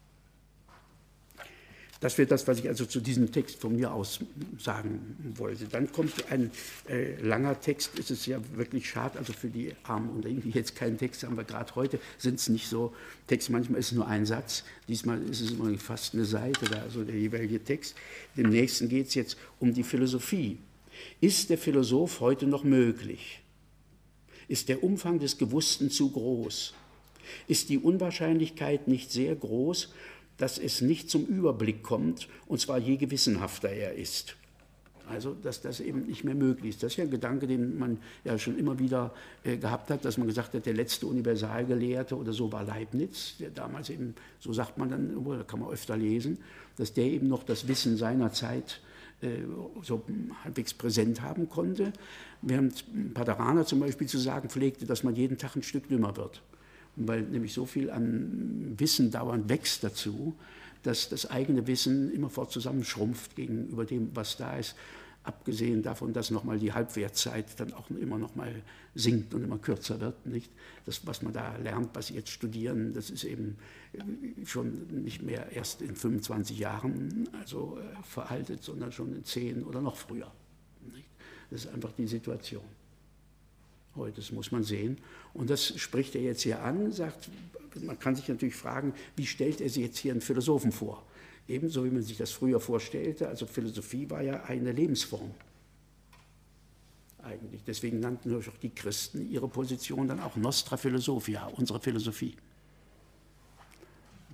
Das wäre das, was ich also zu diesem Text von mir aus sagen wollte. Dann kommt ein äh, langer Text, es ist ja wirklich schade, also für die Armen unter Ihnen, die jetzt keinen Text haben, weil gerade heute sind es nicht so Texte, manchmal ist es nur ein Satz, diesmal ist es immer fast eine Seite, da also der jeweilige Text. Dem nächsten geht es jetzt um die Philosophie. Ist der Philosoph heute noch möglich? Ist der Umfang des Gewussten zu groß? Ist die Unwahrscheinlichkeit nicht sehr groß, dass es nicht zum Überblick kommt, und zwar je gewissenhafter er ist. Also, dass das eben nicht mehr möglich ist. Das ist ja ein Gedanke, den man ja schon immer wieder äh, gehabt hat, dass man gesagt hat, der letzte Universalgelehrte oder so war Leibniz, der damals eben, so sagt man dann, da kann man öfter lesen, dass der eben noch das Wissen seiner Zeit äh, so halbwegs präsent haben konnte, während Paderana zum Beispiel zu sagen pflegte, dass man jeden Tag ein Stück dümmer wird. Weil nämlich so viel an Wissen dauernd wächst dazu, dass das eigene Wissen immerfort zusammenschrumpft gegenüber dem, was da ist, abgesehen davon, dass nochmal die Halbwertzeit dann auch immer noch mal sinkt und immer kürzer wird. Nicht? Das, was man da lernt, was Sie jetzt studieren, das ist eben schon nicht mehr erst in fünfundzwanzig Jahren also, äh, veraltet, sondern schon in zehn oder noch früher. Nicht? Das ist einfach die Situation. Heute, das muss man sehen. Und das spricht er jetzt hier an, sagt, man kann sich natürlich fragen, wie stellt er sich jetzt hier einen Philosophen vor? Ebenso wie man sich das früher vorstellte, also Philosophie war ja eine Lebensform. Eigentlich. Deswegen nannten natürlich auch die Christen ihre Position dann auch Nostra Philosophia, unsere Philosophie.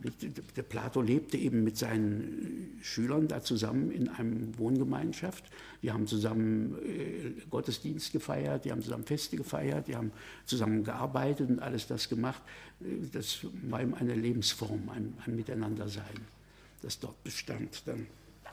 Der Plato lebte eben mit seinen Schülern da zusammen in einem Wohngemeinschaft. Die haben zusammen Gottesdienst gefeiert, die haben zusammen Feste gefeiert, die haben zusammen gearbeitet und alles das gemacht. Das war ihm eine Lebensform, ein, ein Miteinandersein, das dort bestand dann.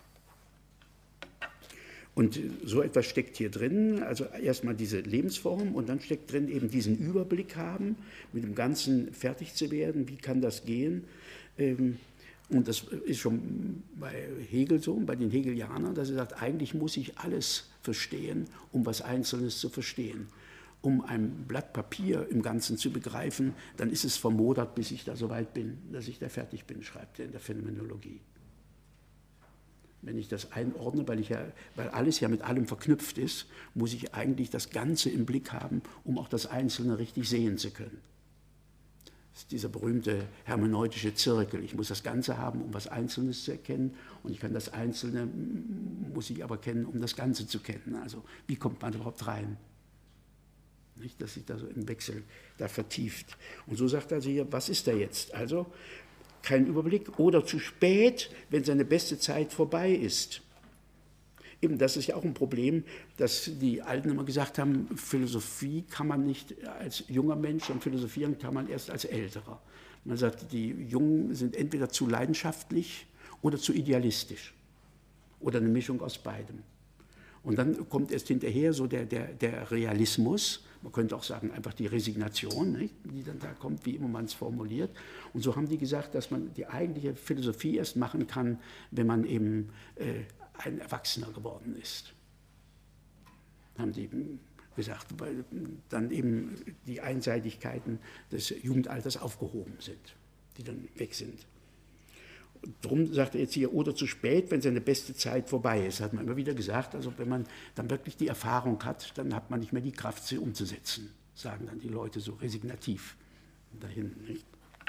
Und so etwas steckt hier drin, also erstmal diese Lebensform und dann steckt drin eben diesen Überblick haben, mit dem Ganzen fertig zu werden, wie kann das gehen. Und das ist schon bei Hegel so, bei den Hegelianern, dass er sagt, eigentlich muss ich alles verstehen, um was Einzelnes zu verstehen. Um ein Blatt Papier im Ganzen zu begreifen, dann ist es vermodert, bis ich da so weit bin, dass ich da fertig bin, schreibt er in der Phänomenologie. Wenn ich das einordne, weil, ich ja, weil alles ja mit allem verknüpft ist, muss ich eigentlich das Ganze im Blick haben, um auch das Einzelne richtig sehen zu können. Das ist dieser berühmte hermeneutische Zirkel. Ich muss das Ganze haben, um was Einzelnes zu erkennen, und ich kann das Einzelne, muss ich aber kennen, um das Ganze zu kennen. Also wie kommt man überhaupt rein? Nicht, dass sich da so im Wechsel da vertieft. Und so sagt er also hier, was ist da jetzt? Also kein Überblick oder zu spät, wenn seine beste Zeit vorbei ist. Eben, das ist ja auch ein Problem, dass die Alten immer gesagt haben, Philosophie kann man nicht als junger Mensch, und philosophieren kann man erst als Älterer. Man sagt, die Jungen sind entweder zu leidenschaftlich oder zu idealistisch oder eine Mischung aus beidem. Und dann kommt erst hinterher so der, der, der Realismus, man könnte auch sagen, einfach die Resignation, nicht, die dann da kommt, wie immer man es formuliert. Und so haben die gesagt, dass man die eigentliche Philosophie erst machen kann, wenn man eben äh, ein Erwachsener geworden ist. Haben die gesagt, weil dann eben die Einseitigkeiten des Jugendalters aufgehoben sind, die dann weg sind. Darum sagt er jetzt hier, oder zu spät, wenn seine beste Zeit vorbei ist, hat man immer wieder gesagt. Also wenn man dann wirklich die Erfahrung hat, dann hat man nicht mehr die Kraft, sie umzusetzen, sagen dann die Leute so resignativ dahin. Nicht?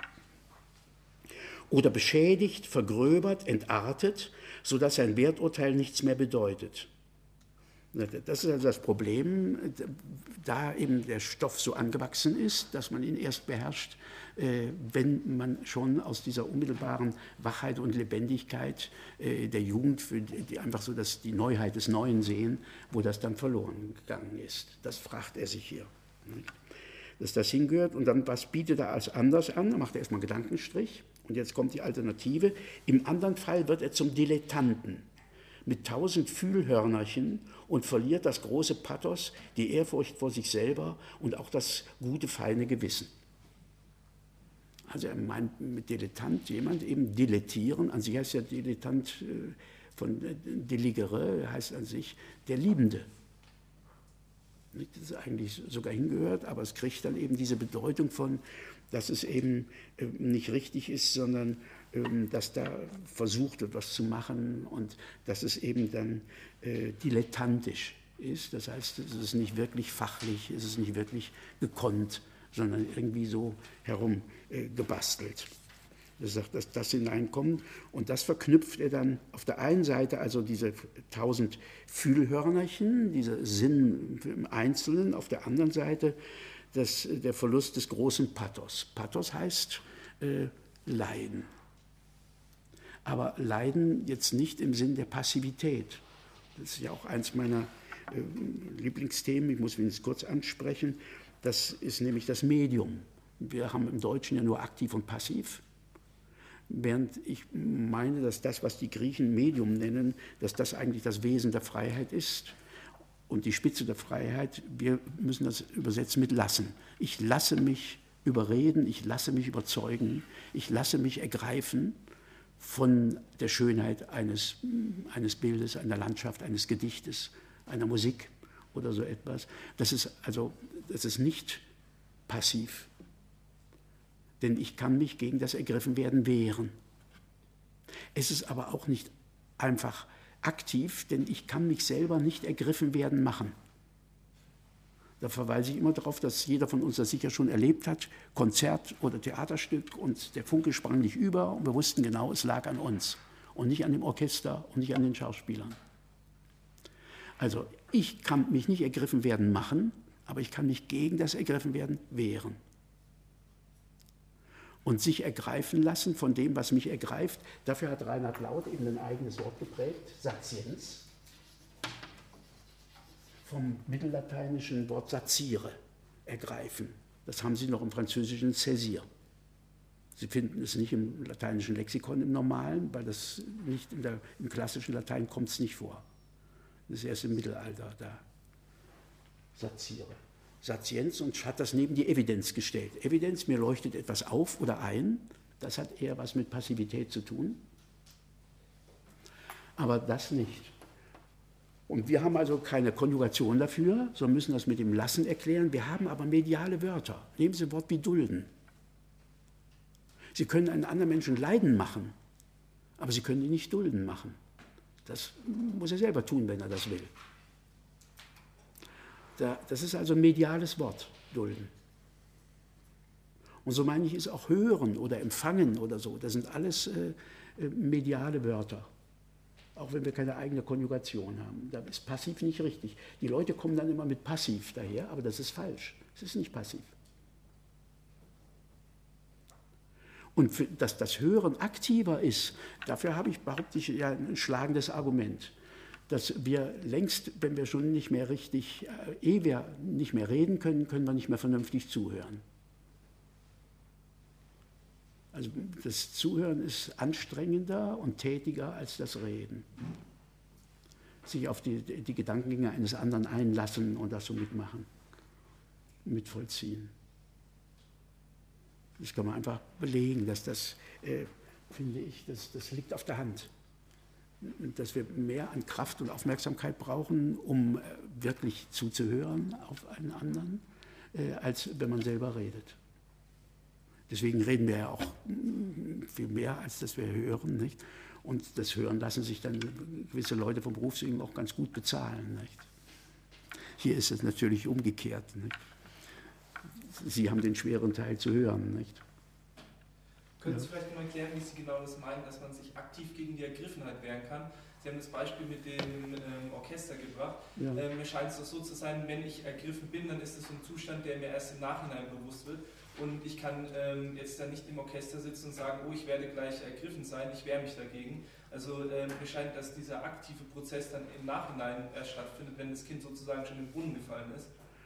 Oder beschädigt, vergröbert, entartet, sodass sein Werturteil nichts mehr bedeutet. Das ist also das Problem, da eben der Stoff so angewachsen ist, dass man ihn erst beherrscht, wenn man schon aus dieser unmittelbaren Wachheit und Lebendigkeit der Jugend, für die einfach so dass die Neuheit des Neuen sehen, wo das dann verloren gegangen ist. Das fragt er sich hier. Dass das hingehört und dann, was bietet er als anders an? Da macht er erstmal einen Gedankenstrich und jetzt kommt die Alternative. Im anderen Fall wird er zum Dilettanten mit tausend Fühlhörnerchen und verliert das große Pathos, die Ehrfurcht vor sich selber und auch das gute, feine Gewissen. Also er meint mit Dilettant jemand eben dilettieren, an sich heißt ja Dilettant von deligere, heißt an sich der Liebende. Das ist eigentlich sogar hingehört, aber es kriegt dann eben diese Bedeutung von, dass es eben nicht richtig ist, sondern dass da versucht wird, was zu machen und dass es eben dann äh, dilettantisch ist. Das heißt, es ist nicht wirklich fachlich, es ist nicht wirklich gekonnt, sondern irgendwie so herum äh, gebastelt. Er sagt, dass das hineinkommt und das verknüpft er dann auf der einen Seite also diese tausend Fühlhörnerchen, dieser Sinn im Einzelnen, auf der anderen Seite das, der Verlust des großen Pathos. Pathos heißt äh, Leiden. Aber Leiden jetzt nicht im Sinn der Passivität. Das ist ja auch eins meiner äh, Lieblingsthemen, ich muss es kurz ansprechen. Das ist nämlich das Medium. Wir haben im Deutschen ja nur aktiv und passiv. Während ich meine, dass das, was die Griechen Medium nennen, dass das eigentlich das Wesen der Freiheit ist. Und die Spitze der Freiheit, wir müssen das übersetzen mit lassen. Ich lasse mich überreden, ich lasse mich überzeugen, ich lasse mich ergreifen von der Schönheit eines, eines Bildes, einer Landschaft, eines Gedichtes, einer Musik oder so etwas. Das ist also, das ist nicht passiv, denn ich kann mich gegen das Ergriffenwerden wehren. Es ist aber auch nicht einfach aktiv, denn ich kann mich selber nicht ergriffen werden machen. Da verweise ich immer darauf, dass jeder von uns das sicher schon erlebt hat, Konzert oder Theaterstück und der Funke sprang nicht über und wir wussten genau, es lag an uns und nicht an dem Orchester und nicht an den Schauspielern. Also ich kann mich nicht ergriffen werden machen, aber ich kann mich gegen das Ergriffenwerden wehren. und sich ergreifen lassen von dem, was mich ergreift. Dafür hat Reinhard Laut eben ein eigenes Wort geprägt, Satienz, vom mittellateinischen Wort satire, ergreifen. Das haben Sie noch im Französischen saisir. Sie finden es nicht im lateinischen Lexikon im Normalen, weil das nicht in der, im klassischen Latein kommt es nicht vor. Das ist erst im Mittelalter da. Satire. Satienz, und hat das neben die Evidenz gestellt. Evidenz, mir leuchtet etwas auf oder ein, das hat eher was mit Passivität zu tun. Aber das nicht. Und wir haben also keine Konjugation dafür, sondern müssen das mit dem Lassen erklären. Wir haben aber mediale Wörter. Nehmen Sie ein Wort wie dulden. Sie können einen anderen Menschen leiden machen, aber Sie können ihn nicht dulden machen. Das muss er selber tun, wenn er das will. Das ist also ein mediales Wort, dulden. Und so meine ich, ist auch hören oder empfangen oder so. Das sind alles äh, mediale Wörter. Auch wenn wir keine eigene Konjugation haben. Da ist passiv nicht richtig. Die Leute kommen dann immer mit passiv daher, aber das ist falsch. Es ist nicht passiv. Und für, dass das Hören aktiver ist, dafür habe ich, behaupte ich, ja, ein schlagendes Argument. Dass wir längst, wenn wir schon nicht mehr richtig, äh, ehe wir nicht mehr reden können, können wir nicht mehr vernünftig zuhören. Also das Zuhören ist anstrengender und tätiger als das Reden. Sich auf die, die Gedankengänge eines anderen einlassen und das so mitmachen, mitvollziehen. Das kann man einfach belegen, dass das, äh, finde ich, das, das liegt auf der Hand. Dass wir mehr an Kraft und Aufmerksamkeit brauchen, um äh, wirklich zuzuhören auf einen anderen, äh, als wenn man selber redet. Deswegen reden wir ja auch viel mehr, als dass wir hören, nicht? Und das Hören lassen sich dann gewisse Leute vom Berufsleben auch ganz gut bezahlen, nicht? Hier ist es natürlich umgekehrt, nicht? Sie haben den schweren Teil zu hören, nicht? Können Sie vielleicht mal erklären, wie Sie genau das meinen, dass man sich aktiv gegen die Ergriffenheit wehren kann? Sie haben das Beispiel mit dem ähm, Orchester gebracht. Ja. Ähm, mir scheint es doch so zu sein, wenn ich ergriffen bin, dann ist das so ein Zustand, der mir erst im Nachhinein bewusst wird. Und ich kann ähm, jetzt dann nicht im Orchester sitzen und sagen, oh, ich werde gleich ergriffen sein, ich wehre mich dagegen. Also ähm, mir scheint, dass dieser aktive Prozess dann im Nachhinein erst stattfindet, wenn das Kind sozusagen schon im Brunnen gefallen ist.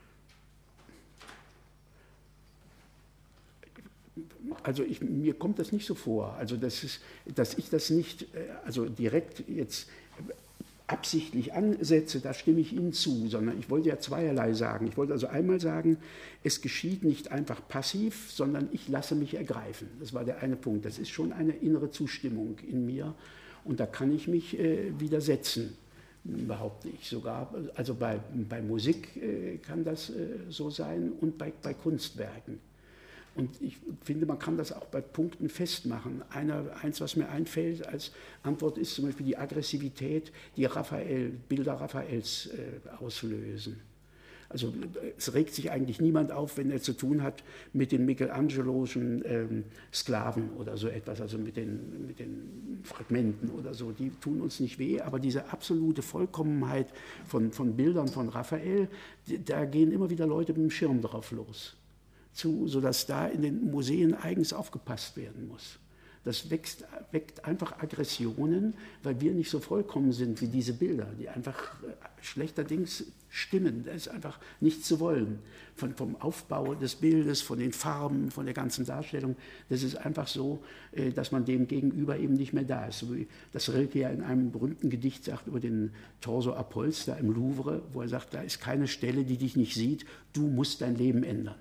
Also ich, mir kommt das nicht so vor, also das ist, dass ich das nicht also direkt jetzt absichtlich ansetze, da stimme ich Ihnen zu, sondern ich wollte ja zweierlei sagen. Ich wollte also einmal sagen, es geschieht nicht einfach passiv, sondern ich lasse mich ergreifen. Das war der eine Punkt. Das ist schon eine innere Zustimmung in mir und da kann ich mich äh, widersetzen, behaupte ich sogar. Also bei, bei Musik äh, kann das äh, so sein und bei, bei Kunstwerken. Und ich finde, man kann das auch bei Punkten festmachen. Einer, eins, was mir einfällt als Antwort, ist zum Beispiel die Aggressivität, die Raphael, Bilder Raphaels äh, auslösen. Also es regt sich eigentlich niemand auf, wenn er zu tun hat mit den Michelangeloschen ähm, Sklaven oder so etwas, also mit den, mit den Fragmenten oder so. Die tun uns nicht weh, aber diese absolute Vollkommenheit von, von Bildern von Raphael, da gehen immer wieder Leute mit dem Schirm drauf los. Zu, sodass da in den Museen eigens aufgepasst werden muss. Das wächst, weckt einfach Aggressionen, weil wir nicht so vollkommen sind wie diese Bilder, die einfach schlechterdings stimmen. Da ist einfach nichts zu wollen. Von, vom Aufbau des Bildes, von den Farben, von der ganzen Darstellung. Das ist einfach so, dass man dem gegenüber eben nicht mehr da ist. So wie das Rilke ja in einem berühmten Gedicht sagt über den Torso Apolls da im Louvre, wo er sagt, da ist keine Stelle, die dich nicht sieht, du musst dein Leben ändern.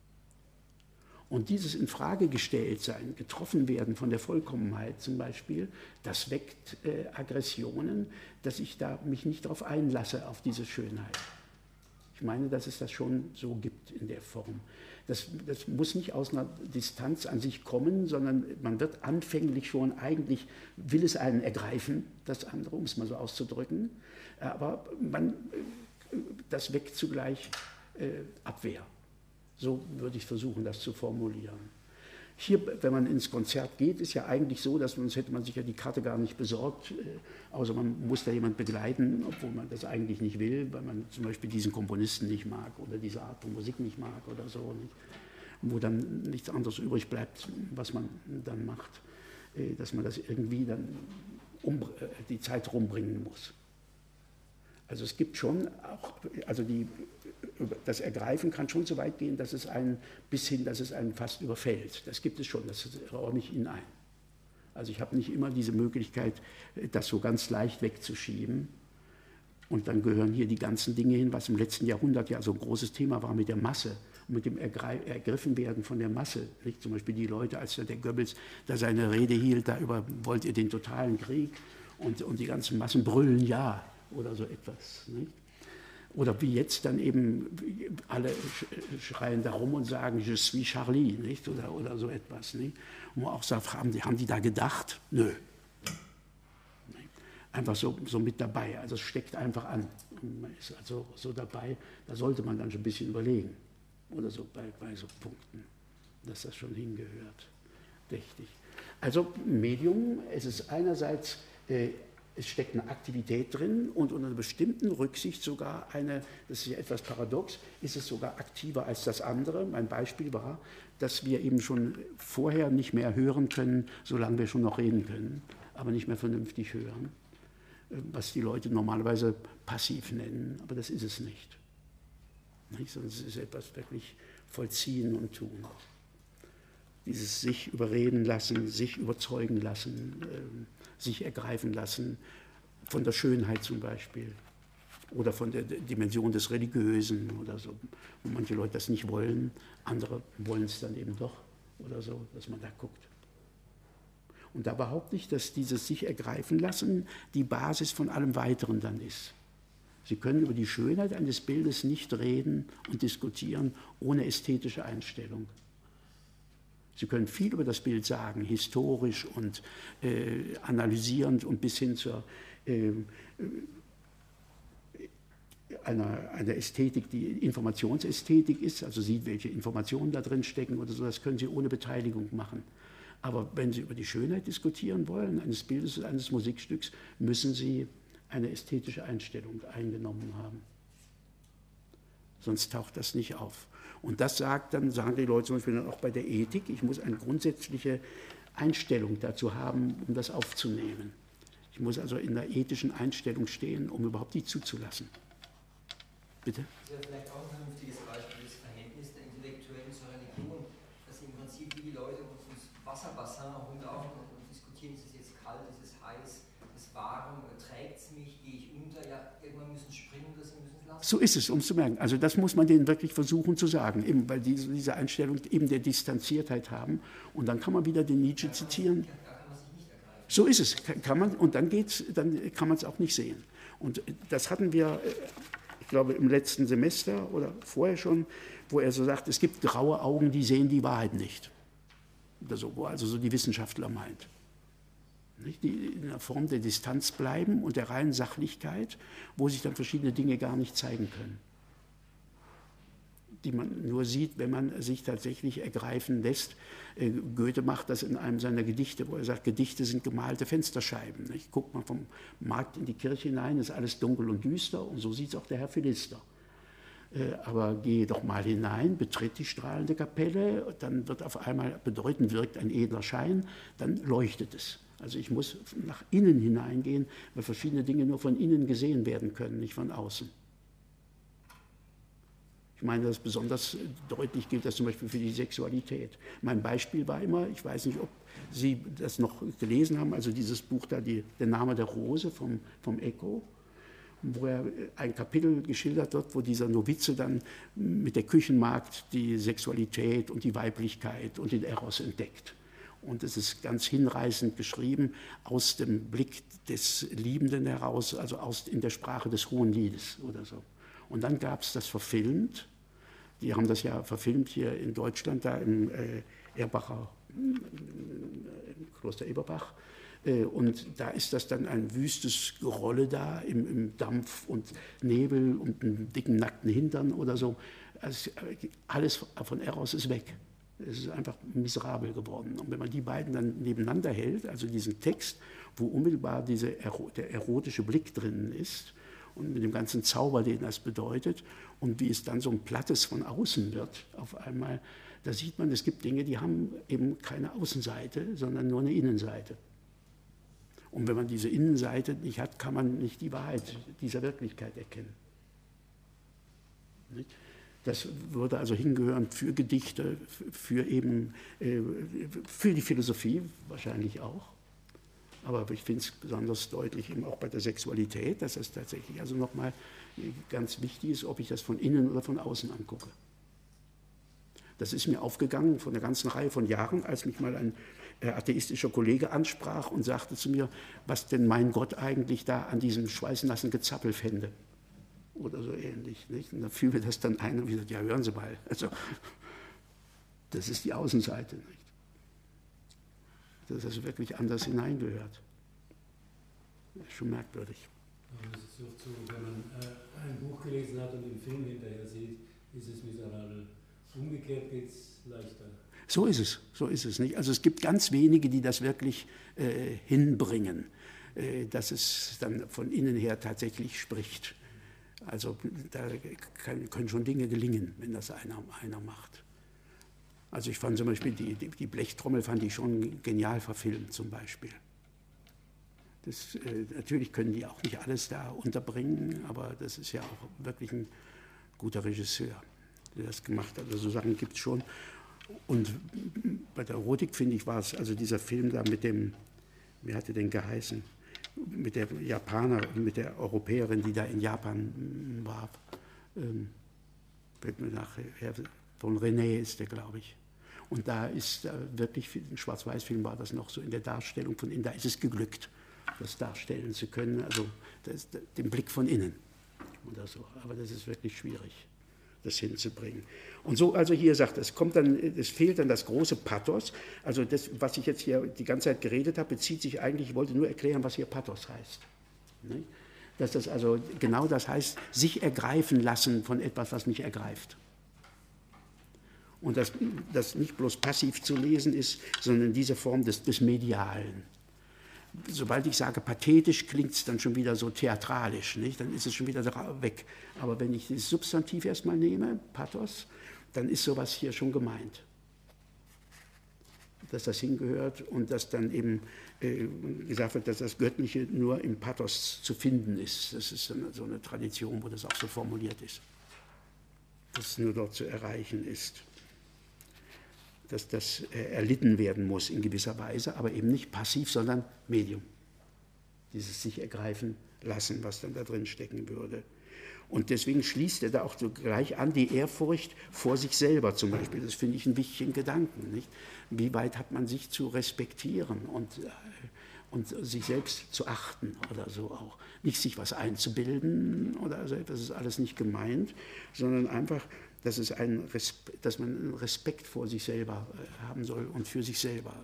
Und dieses Infragegestelltsein, getroffen werden von der Vollkommenheit zum Beispiel, das weckt äh, Aggressionen, dass ich da mich nicht darauf einlasse, auf diese Schönheit. Ich meine, dass es das schon so gibt in der Form. Das, das muss nicht aus einer Distanz an sich kommen, sondern man wird anfänglich schon, eigentlich will es einen ergreifen, das andere, um es mal so auszudrücken, aber man, das weckt zugleich äh, Abwehr. So würde ich versuchen, das zu formulieren. Hier, wenn man ins Konzert geht, ist ja eigentlich so, dass man, sonst hätte man sich ja die Karte gar nicht besorgt, äh, außer man muss da jemand begleiten, obwohl man das eigentlich nicht will, weil man zum Beispiel diesen Komponisten nicht mag oder diese Art von Musik nicht mag oder so. Nicht? wo dann nichts anderes übrig bleibt, was man dann macht, dass man das irgendwie dann um, die Zeit rumbringen muss. Also es gibt schon auch, also die, das Ergreifen kann schon so weit gehen, dass es einen bis hin, dass es einen fast überfällt. Das gibt es schon, das räume ich Ihnen ein. Also ich habe nicht immer diese Möglichkeit, das so ganz leicht wegzuschieben. Und dann gehören hier die ganzen Dinge hin, was im letzten Jahrhundert ja so ein großes Thema war mit der Masse, mit dem Ergriffenwerden von der Masse. Nicht? Zum Beispiel die Leute, als der Goebbels da seine Rede hielt, da über, wollt ihr den totalen Krieg? Und, und die ganzen Massen brüllen ja oder so etwas. Nicht? Oder wie jetzt dann eben alle schreien da rum und sagen, je suis Charlie, nicht? Oder, oder so etwas. Nicht? Und man auch sagt, haben die, haben die da gedacht? Nö. Einfach so, so mit dabei, also es steckt einfach an. Und man ist also so dabei, da sollte man dann schon ein bisschen überlegen. Oder so bei, bei so Punkten, dass das schon hingehört. Dächtig. Also Medium, es ist einerseits, äh, es steckt eine Aktivität drin und unter einer bestimmten Rücksicht sogar eine, das ist ja etwas paradox, ist es sogar aktiver als das andere. Mein Beispiel war, dass wir eben schon vorher nicht mehr hören können, solange wir schon noch reden können, aber nicht mehr vernünftig hören, was die Leute normalerweise passiv nennen, aber das ist es nicht. Nicht? Sondern es ist etwas wirklich vollziehen und tun. Dieses sich überreden lassen, sich überzeugen lassen, äh, sich ergreifen lassen, von der Schönheit zum Beispiel oder von der Dimension des Religiösen oder so, wo manche Leute das nicht wollen, andere wollen es dann eben doch oder so, dass man da guckt. Und da behaupte ich, dass dieses sich ergreifen lassen die Basis von allem Weiteren dann ist. Sie können über die Schönheit eines Bildes nicht reden und diskutieren ohne ästhetische Einstellung. Sie können viel über das Bild sagen, historisch und äh, analysierend und bis hin zur äh, einer, einer Ästhetik, die Informationsästhetik ist, also sieht, welche Informationen da drin stecken oder so, das können Sie ohne Beteiligung machen. Aber wenn Sie über die Schönheit diskutieren wollen, eines Bildes oder eines Musikstücks, müssen Sie eine ästhetische Einstellung eingenommen haben. Sonst taucht das nicht auf. Und das sagt dann, sagen die Leute zum Beispiel dann auch bei der Ethik, ich muss eine grundsätzliche Einstellung dazu haben, um das aufzunehmen. Ich muss also in der ethischen Einstellung stehen, um überhaupt die zuzulassen. Bitte? Das ist ja vielleicht auch ein vernünftiges Beispiel, das Verhältnis der Intellektuellen zur Religion, dass im Prinzip wie die Leute ins Wasserbassin runterlaufen und diskutieren, ist es jetzt kalt, ist es heiß, ist es warm, trägt es mich, gehe ich unter, ja, irgendwann müssen springen, das müssen es lassen. So ist es, um es zu merken. Also das muss man denen wirklich versuchen zu sagen, eben weil diese, diese Einstellung eben der Distanziertheit haben. Und dann kann man wieder den Nietzsche zitieren. Da kann man sich nicht ergreifen. So ist es, kann man, und dann, geht's, dann kann man es auch nicht sehen. Und das hatten wir, ich glaube, im letzten Semester oder vorher schon, wo er so sagt, es gibt graue Augen, die sehen die Wahrheit nicht. Oder so, wo also so die Wissenschaftler meint. Nicht? Die in der Form der Distanz bleiben und der reinen Sachlichkeit, wo sich dann verschiedene Dinge gar nicht zeigen können. Die man nur sieht, wenn man sich tatsächlich ergreifen lässt. Goethe macht das in einem seiner Gedichte, wo er sagt, Gedichte sind gemalte Fensterscheiben. Nicht? Guckt man vom Markt in die Kirche hinein, ist alles dunkel und düster und so sieht es auch der Herr Philister. Aber gehe doch mal hinein, betritt die strahlende Kapelle, dann wird auf einmal bedeutend wirkt ein edler Schein, dann leuchtet es. Also ich muss nach innen hineingehen, weil verschiedene Dinge nur von innen gesehen werden können, nicht von außen. Ich meine, das besonders deutlich gilt das zum Beispiel für die Sexualität. Mein Beispiel war immer, ich weiß nicht, ob Sie das noch gelesen haben, also dieses Buch da, die, Der Name der Rose vom, vom Eco, wo er ein Kapitel geschildert wird, wo dieser Novize dann mit der Küchenmagd die Sexualität und die Weiblichkeit und den Eros entdeckt. Und es ist ganz hinreißend geschrieben aus dem Blick des Liebenden heraus, also aus, in der Sprache des Hohenliedes oder so. Und dann gab es das verfilmt. Die haben das ja verfilmt hier in Deutschland, da im äh, Erbacher, im Kloster Eberbach. Äh, und da ist das dann ein wüstes Gerolle da im, im Dampf und Nebel und einem dicken nackten Hintern oder so. Also alles von Eros ist weg. Es ist einfach miserabel geworden. Und wenn man die beiden dann nebeneinander hält, also diesen Text, wo unmittelbar diese, der erotische Blick drinnen ist, und mit dem ganzen Zauber, den das bedeutet, und wie es dann so ein Plattes von außen wird auf einmal, da sieht man, es gibt Dinge, die haben eben keine Außenseite, sondern nur eine Innenseite. Und wenn man diese Innenseite nicht hat, kann man nicht die Wahrheit dieser Wirklichkeit erkennen. Das würde also hingehören für Gedichte, für eben, für die Philosophie wahrscheinlich auch. Aber ich finde es besonders deutlich eben auch bei der Sexualität, dass es tatsächlich also nochmal ganz wichtig ist, ob ich das von innen oder von außen angucke. Das ist mir aufgegangen von einer ganzen Reihe von Jahren, als mich mal ein atheistischer Kollege ansprach und sagte zu mir, was denn mein Gott eigentlich da an diesem schweißnassen Gezappel fände. Oder so ähnlich. Nicht? Und da fiel mir das dann ein und ich sagte, ja, hören Sie mal, also, das ist die Außenseite. Nicht? Dass das wirklich anders hineingehört. Das ist schon merkwürdig. Aber es ist auch so, wenn man äh, ein Buch gelesen hat und den Film hinterher sieht, ist es miserabel. Umgekehrt geht es leichter. So ist es, so ist es nicht. Also es gibt ganz wenige, die das wirklich äh, hinbringen, äh, dass es dann von innen her tatsächlich spricht. Also da kann, können schon Dinge gelingen, wenn das einer, einer macht. Also ich fand zum Beispiel die, die, die Blechtrommel fand ich schon genial verfilmt zum Beispiel. Das, äh, natürlich können die auch nicht alles da unterbringen, aber das ist ja auch wirklich ein guter Regisseur, der das gemacht hat. Also so Sachen gibt es schon. Und bei der Erotik, finde ich, war es, also dieser Film da mit dem, wie hatte den geheißen, mit der Japanerin, mit der Europäerin, die da in Japan war, ähm, fällt mir nachher, von René ist der, glaube ich. Und da ist äh, wirklich, ein Schwarz-Weiß-Film war das noch so in der Darstellung von innen, da ist es geglückt, das darstellen zu können, also das, den Blick von innen oder so. Aber das ist wirklich schwierig, das hinzubringen. Und so, also hier sagt es, kommt dann, es fehlt dann das große Pathos. Also das, was ich jetzt hier die ganze Zeit geredet habe, bezieht sich eigentlich, ich wollte nur erklären, was hier Pathos heißt. Ne? Dass das also genau das heißt, sich ergreifen lassen von etwas, was mich ergreift. Und dass das nicht bloß passiv zu lesen ist, sondern diese Form des, des Medialen. Sobald ich sage pathetisch, klingt es dann schon wieder so theatralisch, nicht? Dann ist es schon wieder weg. Aber wenn ich das Substantiv erstmal nehme, Pathos, dann ist sowas hier schon gemeint. Dass das hingehört und dass dann eben äh, gesagt wird, dass das Göttliche nur im Pathos zu finden ist. Das ist so eine, so eine Tradition, wo das auch so formuliert ist. Dass es nur dort zu erreichen ist. Dass das erlitten werden muss in gewisser Weise, aber eben nicht passiv, sondern Medium. Dieses sich ergreifen lassen, was dann da drin stecken würde. Und deswegen schließt er da auch so gleich an die Ehrfurcht vor sich selber zum Beispiel. Das finde ich einen wichtigen Gedanken. Nicht? Wie weit hat man sich zu respektieren und, und sich selbst zu achten oder so auch. Nicht sich was einzubilden oder so, das ist alles nicht gemeint, sondern einfach, dass, es ein Respekt, dass man einen Respekt vor sich selber haben soll und für sich selber.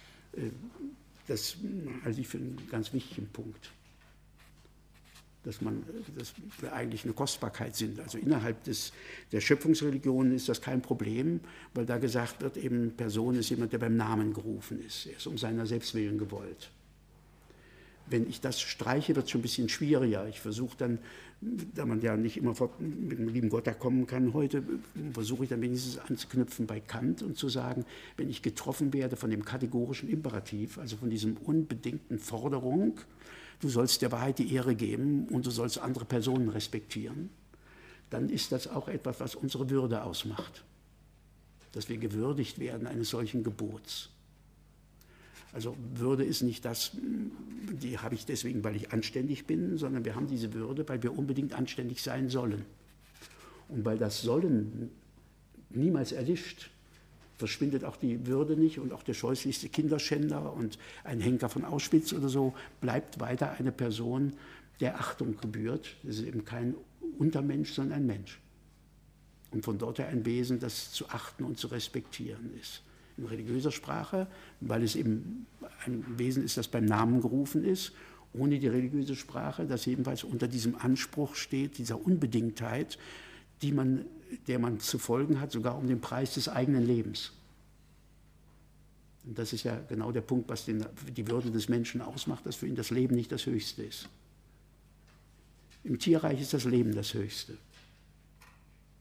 Das halte ich für einen ganz wichtigen Punkt. Dass man, dass wir eigentlich eine Kostbarkeit sind. Also innerhalb des, der Schöpfungsreligionen ist das kein Problem, weil da gesagt wird, eben Person ist jemand, der beim Namen gerufen ist. Er ist um seiner selbst willen gewollt. Wenn ich das streiche, wird es schon ein bisschen schwieriger. Ich versuche dann, da man ja nicht immer mit dem lieben Gott da kommen kann heute, versuche ich dann wenigstens anzuknüpfen bei Kant und zu sagen, wenn ich getroffen werde von dem kategorischen Imperativ, also von diesem unbedingten Forderung, du sollst der Wahrheit die Ehre geben und du sollst andere Personen respektieren, dann ist das auch etwas, was unsere Würde ausmacht. Dass wir gewürdigt werden eines solchen Gebots. Also Würde ist nicht das, die habe ich deswegen, weil ich anständig bin, sondern wir haben diese Würde, weil wir unbedingt anständig sein sollen. Und weil das Sollen niemals erlischt, verschwindet auch die Würde nicht und auch der scheußlichste Kinderschänder und ein Henker von Auschwitz oder so bleibt weiter eine Person, der Achtung gebührt. Das ist eben kein Untermensch, sondern ein Mensch. Und von dort her ein Wesen, das zu achten und zu respektieren ist. In religiöser Sprache, weil es eben ein Wesen ist, das beim Namen gerufen ist, ohne die religiöse Sprache, das jedenfalls unter diesem Anspruch steht, dieser Unbedingtheit, die man, der man zu folgen hat, sogar um den Preis des eigenen Lebens. Und das ist ja genau der Punkt, was den, die Würde des Menschen ausmacht, dass für ihn das Leben nicht das Höchste ist. Im Tierreich ist das Leben das Höchste.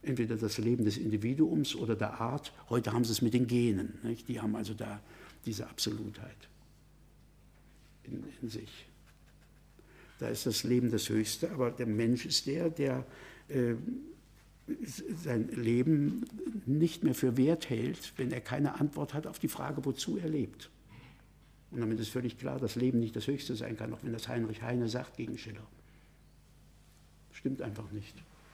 entweder das Leben des Individuums oder der Art. Heute haben sie es mit den Genen. Nicht? Die haben also da diese Absolutheit in, in sich. Da ist das Leben das Höchste, aber der Mensch ist der, der äh, sein Leben nicht mehr für wert hält, wenn er keine Antwort hat auf die Frage, wozu er lebt. Und damit ist völlig klar, dass Leben nicht das Höchste sein kann, auch wenn das Heinrich Heine sagt gegen Schiller. Stimmt einfach nicht.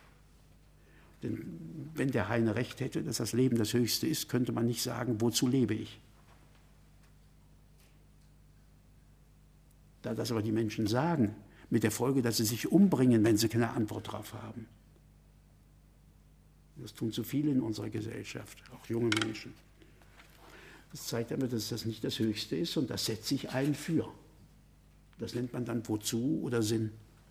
Denn wenn der Heine recht hätte, dass das Leben das Höchste ist, könnte man nicht sagen, wozu lebe ich? Da das aber die Menschen sagen, mit der Folge, dass sie sich umbringen, wenn sie keine Antwort darauf haben. Das tun zu viele in unserer Gesellschaft, auch junge Menschen. Das zeigt aber, dass das nicht das Höchste ist und das setzt sich ein für. Das nennt man dann wozu oder Sinn.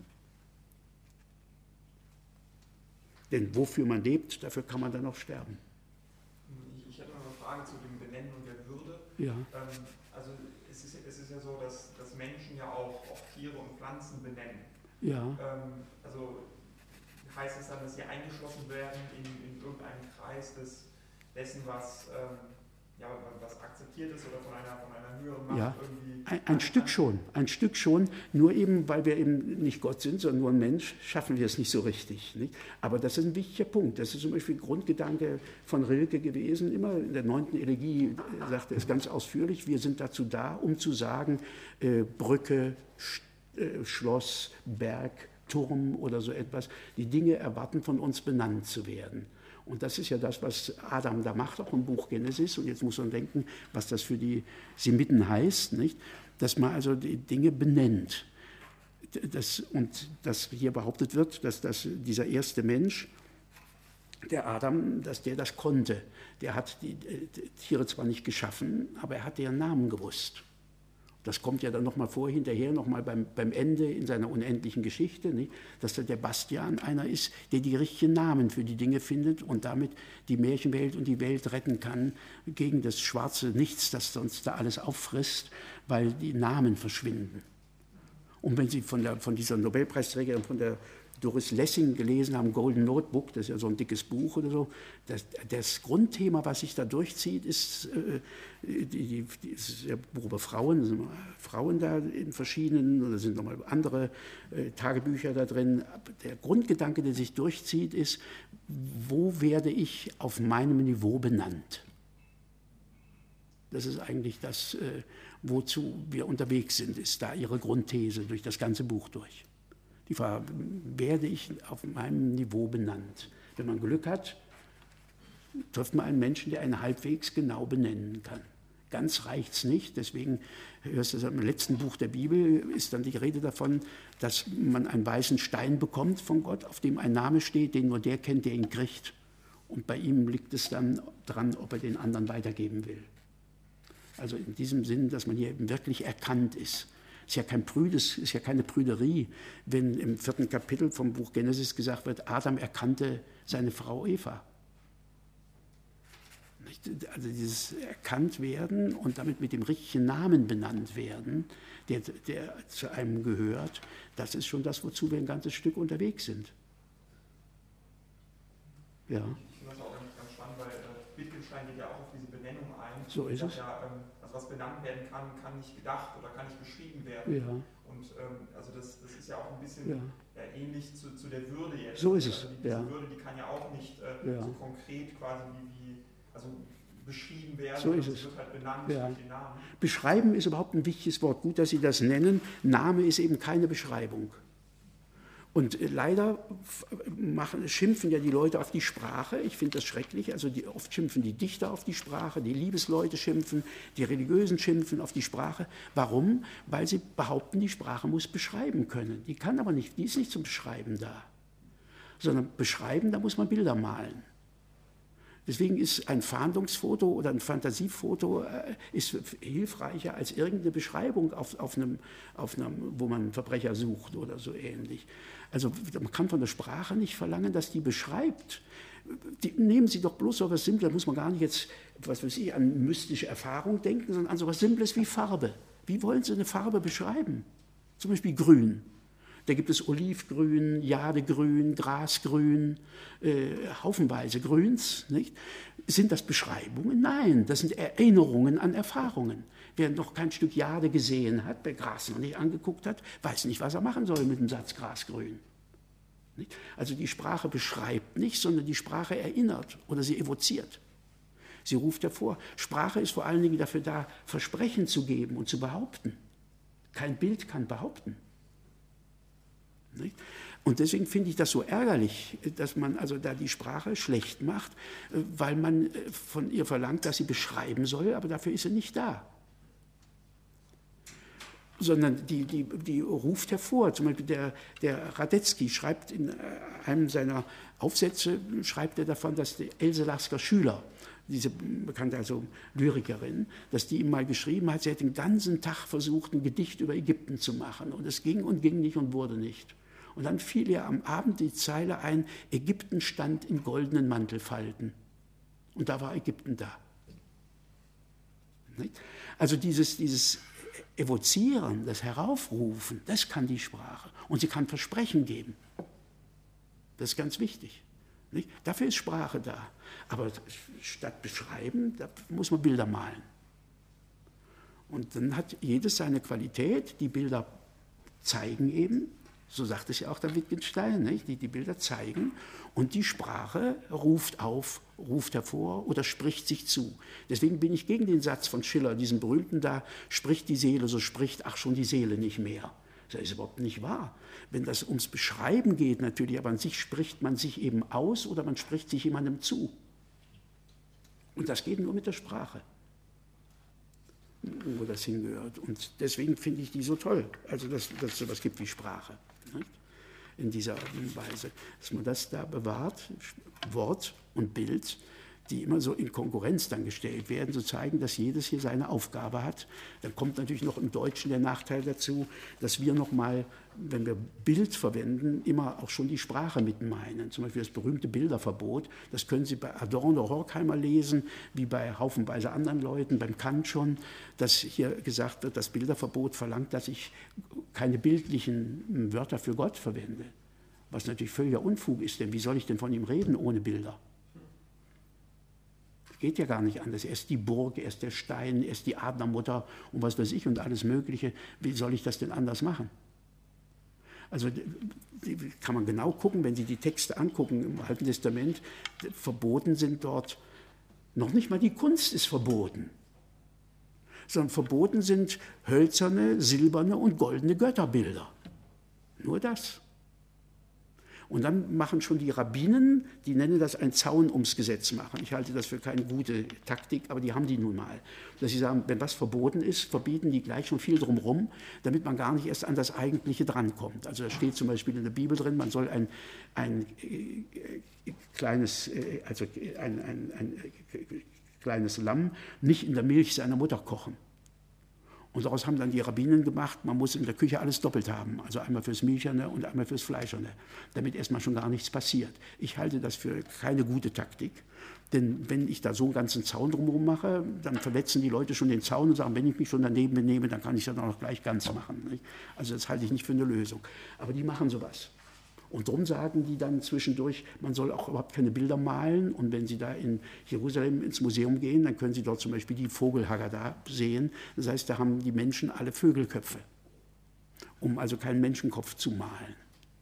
Denn wofür man lebt, dafür kann man dann auch sterben. Ich, ich hätte noch eine Frage zu dem Benennen und der Würde. Ja. Ähm, also es ist, es ist ja so, dass, dass Menschen ja auch, auch Tiere und Pflanzen benennen. Ja. Ähm, also heißt es dann, dass sie eingeschlossen werden in, in irgendeinen Kreis des, dessen, was, ähm, ja, was akzeptiert ist oder von einer, von einer höheren Macht ja. irgendwie... Ein, ein Stück schon, ein Stück schon, nur eben, weil wir eben nicht Gott sind, sondern nur ein Mensch, schaffen wir es nicht so richtig. Nicht? Aber das ist ein wichtiger Punkt. Das ist zum Beispiel Grundgedanke von Rilke gewesen, immer in der neunten Elegie sagte es ganz ausführlich, wir sind dazu da, um zu sagen, äh, Brücke, Sch äh, Schloss, Berg, Turm oder so etwas, die Dinge erwarten von uns benannt zu werden. Und das ist ja das, was Adam da macht, auch im Buch Genesis. Und jetzt muss man denken, was das für die Semiten heißt, nicht? Dass man also die Dinge benennt. Das, und dass hier behauptet wird, dass das, dieser erste Mensch, der Adam, dass der das konnte. Der hat die, die Tiere zwar nicht geschaffen, aber er hat deren Namen gewusst. Das kommt ja dann nochmal vor, hinterher, nochmal beim, beim Ende in seiner unendlichen Geschichte, nicht? Dass der Bastian einer ist, der die richtigen Namen für die Dinge findet und damit die Märchenwelt und die Welt retten kann gegen das schwarze Nichts, das sonst da alles auffrisst, weil die Namen verschwinden. Und wenn Sie von, der, von dieser Nobelpreisträgerin, von der Doris Lessing gelesen haben, Golden Notebook, das ist ja so ein dickes Buch oder so, das, das Grundthema, was sich da durchzieht, ist, äh, die, die, die ist ja Buch über Frauen, sind Frauen da in verschiedenen, oder sind nochmal andere äh, Tagebücher da drin. Der Grundgedanke, der sich durchzieht, ist, wo werde ich auf meinem Niveau benannt? Das ist eigentlich das, äh, wozu wir unterwegs sind, ist da ihre Grundthese durch das ganze Buch durch. Die Frage, werde ich auf meinem Niveau benannt? Wenn man Glück hat, trifft man einen Menschen, der einen halbwegs genau benennen kann. Ganz reicht es nicht, deswegen hörst du im letzten Buch der Bibel, ist dann die Rede davon, dass man einen weißen Stein bekommt von Gott, auf dem ein Name steht, den nur der kennt, der ihn kriegt. Und bei ihm liegt es dann dran, ob er den anderen weitergeben will. Also in diesem Sinn, dass man hier eben wirklich erkannt ist. Es ist ja kein Prüdes, ist ja keine Prüderie, wenn im vierten Kapitel vom Buch Genesis gesagt wird, Adam erkannte seine Frau Eva. Also dieses erkannt werden und damit mit dem richtigen Namen benannt werden, der, der zu einem gehört, das ist schon das, wozu wir ein ganzes Stück unterwegs sind. Ja. Ich finde das auch ganz, ganz spannend, weil äh, Wittgenstein geht ja auch auf diese Benennung ein. So ist es. Ja, ähm, also was benannt werden kann, kann nicht gedacht oder kann nicht beschrieben werden. Ja. Und ähm, also das, das ist ja auch ein bisschen ja. Ja, ähnlich zu, zu der Würde jetzt. So ist es. Also diese ja. Würde, die kann ja auch nicht äh, ja. so konkret quasi wie, wie also beschrieben werden. So ist es es. wird halt benannt ja. durch den Namen. Beschreiben ist überhaupt ein wichtiges Wort. Gut, dass Sie das nennen. Name ist eben keine Beschreibung. Und leider machen, schimpfen ja die Leute auf die Sprache. Ich finde das schrecklich. Also die, oft schimpfen die Dichter auf die Sprache, die Liebesleute schimpfen, die Religiösen schimpfen auf die Sprache. Warum? Weil sie behaupten, die Sprache muss beschreiben können. Die kann aber nicht, die ist nicht zum Beschreiben da. Sondern beschreiben, da muss man Bilder malen. Deswegen ist ein Fahndungsfoto oder ein Fantasiefoto äh, ist hilfreicher als irgendeine Beschreibung, auf, auf einem, auf einem, wo man einen Verbrecher sucht oder so ähnlich. Also man kann von der Sprache nicht verlangen, dass die beschreibt. Die, nehmen Sie doch bloß so etwas Simples, da muss man gar nicht jetzt, was weiß ich, an mystische Erfahrung denken, sondern an so etwas Simples wie Farbe. Wie wollen Sie eine Farbe beschreiben? Zum Beispiel grün. Da gibt es Olivgrün, Jadegrün, Grasgrün, äh, haufenweise Grüns. Nicht? Sind das Beschreibungen? Nein, das sind Erinnerungen an Erfahrungen. Wer noch kein Stück Jade gesehen hat, wer Gras noch nicht angeguckt hat, weiß nicht, was er machen soll mit dem Satz Grasgrün. Nicht? Also die Sprache beschreibt nicht, sondern die Sprache erinnert oder sie evoziert. Sie ruft hervor. Sprache ist vor allen Dingen dafür da, Versprechen zu geben und zu behaupten. Kein Bild kann behaupten. Nicht? Und deswegen finde ich das so ärgerlich, dass man also da die Sprache schlecht macht, weil man von ihr verlangt, dass sie beschreiben soll, aber dafür ist sie nicht da. Sondern die, die, die ruft hervor. Zum Beispiel der, der Radetzky schreibt in einem seiner Aufsätze, schreibt er davon, dass die Else Lasker Schüler, diese bekannte also Lyrikerin, dass die ihm mal geschrieben hat, sie hätte den ganzen Tag versucht, ein Gedicht über Ägypten zu machen. Und es ging und ging nicht und wurde nicht. Und dann fiel ihr am Abend die Zeile ein, Ägypten stand in goldenen Mantelfalten. Und da war Ägypten da. Nicht? Also dieses, dieses Evozieren, das Heraufrufen, das kann die Sprache. Und sie kann Versprechen geben. Das ist ganz wichtig. Nicht? Dafür ist Sprache da. Aber statt beschreiben, da muss man Bilder malen. Und dann hat jedes seine Qualität. Die Bilder zeigen eben, so sagt es ja auch der Wittgenstein, nicht? Die, die Bilder zeigen. Und die Sprache ruft auf, ruft hervor oder spricht sich zu. Deswegen bin ich gegen den Satz von Schiller, diesen berühmten da, spricht die Seele, so spricht ach schon die Seele nicht mehr. Das ist überhaupt nicht wahr. Wenn das ums Beschreiben geht natürlich, aber an sich spricht man sich eben aus oder man spricht sich jemandem zu. Und das geht nur mit der Sprache, wo das hingehört. Und deswegen finde ich die so toll, also dass es so etwas gibt wie Sprache. Nicht? In dieser Art und Weise, dass man das da bewahrt, Wort und Bild, die immer so in Konkurrenz dann gestellt werden, zu zeigen, dass jedes hier seine Aufgabe hat. Dann kommt natürlich noch im Deutschen der Nachteil dazu, dass wir nochmal, wenn wir Bild verwenden, immer auch schon die Sprache mit meinen. Zum Beispiel das berühmte Bilderverbot, das können Sie bei Adorno, Horkheimer lesen, wie bei haufenweise anderen Leuten, beim Kant schon, dass hier gesagt wird, das Bilderverbot verlangt, dass ich keine bildlichen Wörter für Gott verwende. Was natürlich völliger Unfug ist, denn wie soll ich denn von ihm reden ohne Bilder? Geht ja gar nicht anders. Er ist die Burg, er ist der Stein, er ist die Adlermutter und was weiß ich und alles Mögliche. Wie soll ich das denn anders machen? Also kann man genau gucken, wenn Sie die Texte angucken im Alten Testament, verboten sind dort, noch nicht mal die Kunst ist verboten, sondern verboten sind hölzerne, silberne und goldene Götterbilder. Nur das. Und dann machen schon die Rabbinen, die nennen das ein Zaun ums Gesetz machen. Ich halte das für keine gute Taktik, aber die haben die nun mal. Dass sie sagen, wenn was verboten ist, verbieten die gleich schon viel drumherum, damit man gar nicht erst an das Eigentliche drankommt. Also da steht zum Beispiel in der Bibel drin, man soll ein, ein äh, kleines, äh, also ein, ein, ein äh, kleines Lamm nicht in der Milch seiner Mutter kochen. Und daraus haben dann die Rabbinen gemacht, man muss in der Küche alles doppelt haben, also einmal fürs Milcherne und einmal fürs Fleischerne, damit erstmal schon gar nichts passiert. Ich halte das für keine gute Taktik, denn wenn ich da so einen ganzen Zaun drumherum mache, dann verletzen die Leute schon den Zaun und sagen, wenn ich mich schon daneben benehme, dann kann ich das auch noch gleich ganz machen. Nicht? Also das halte ich nicht für eine Lösung. Aber die machen sowas. Und darum sagen die dann zwischendurch, man soll auch überhaupt keine Bilder malen. Und wenn Sie da in Jerusalem ins Museum gehen, dann können Sie dort zum Beispiel die Vogelhaggadah sehen. Das heißt, da haben die Menschen alle Vögelköpfe, um also keinen Menschenkopf zu malen.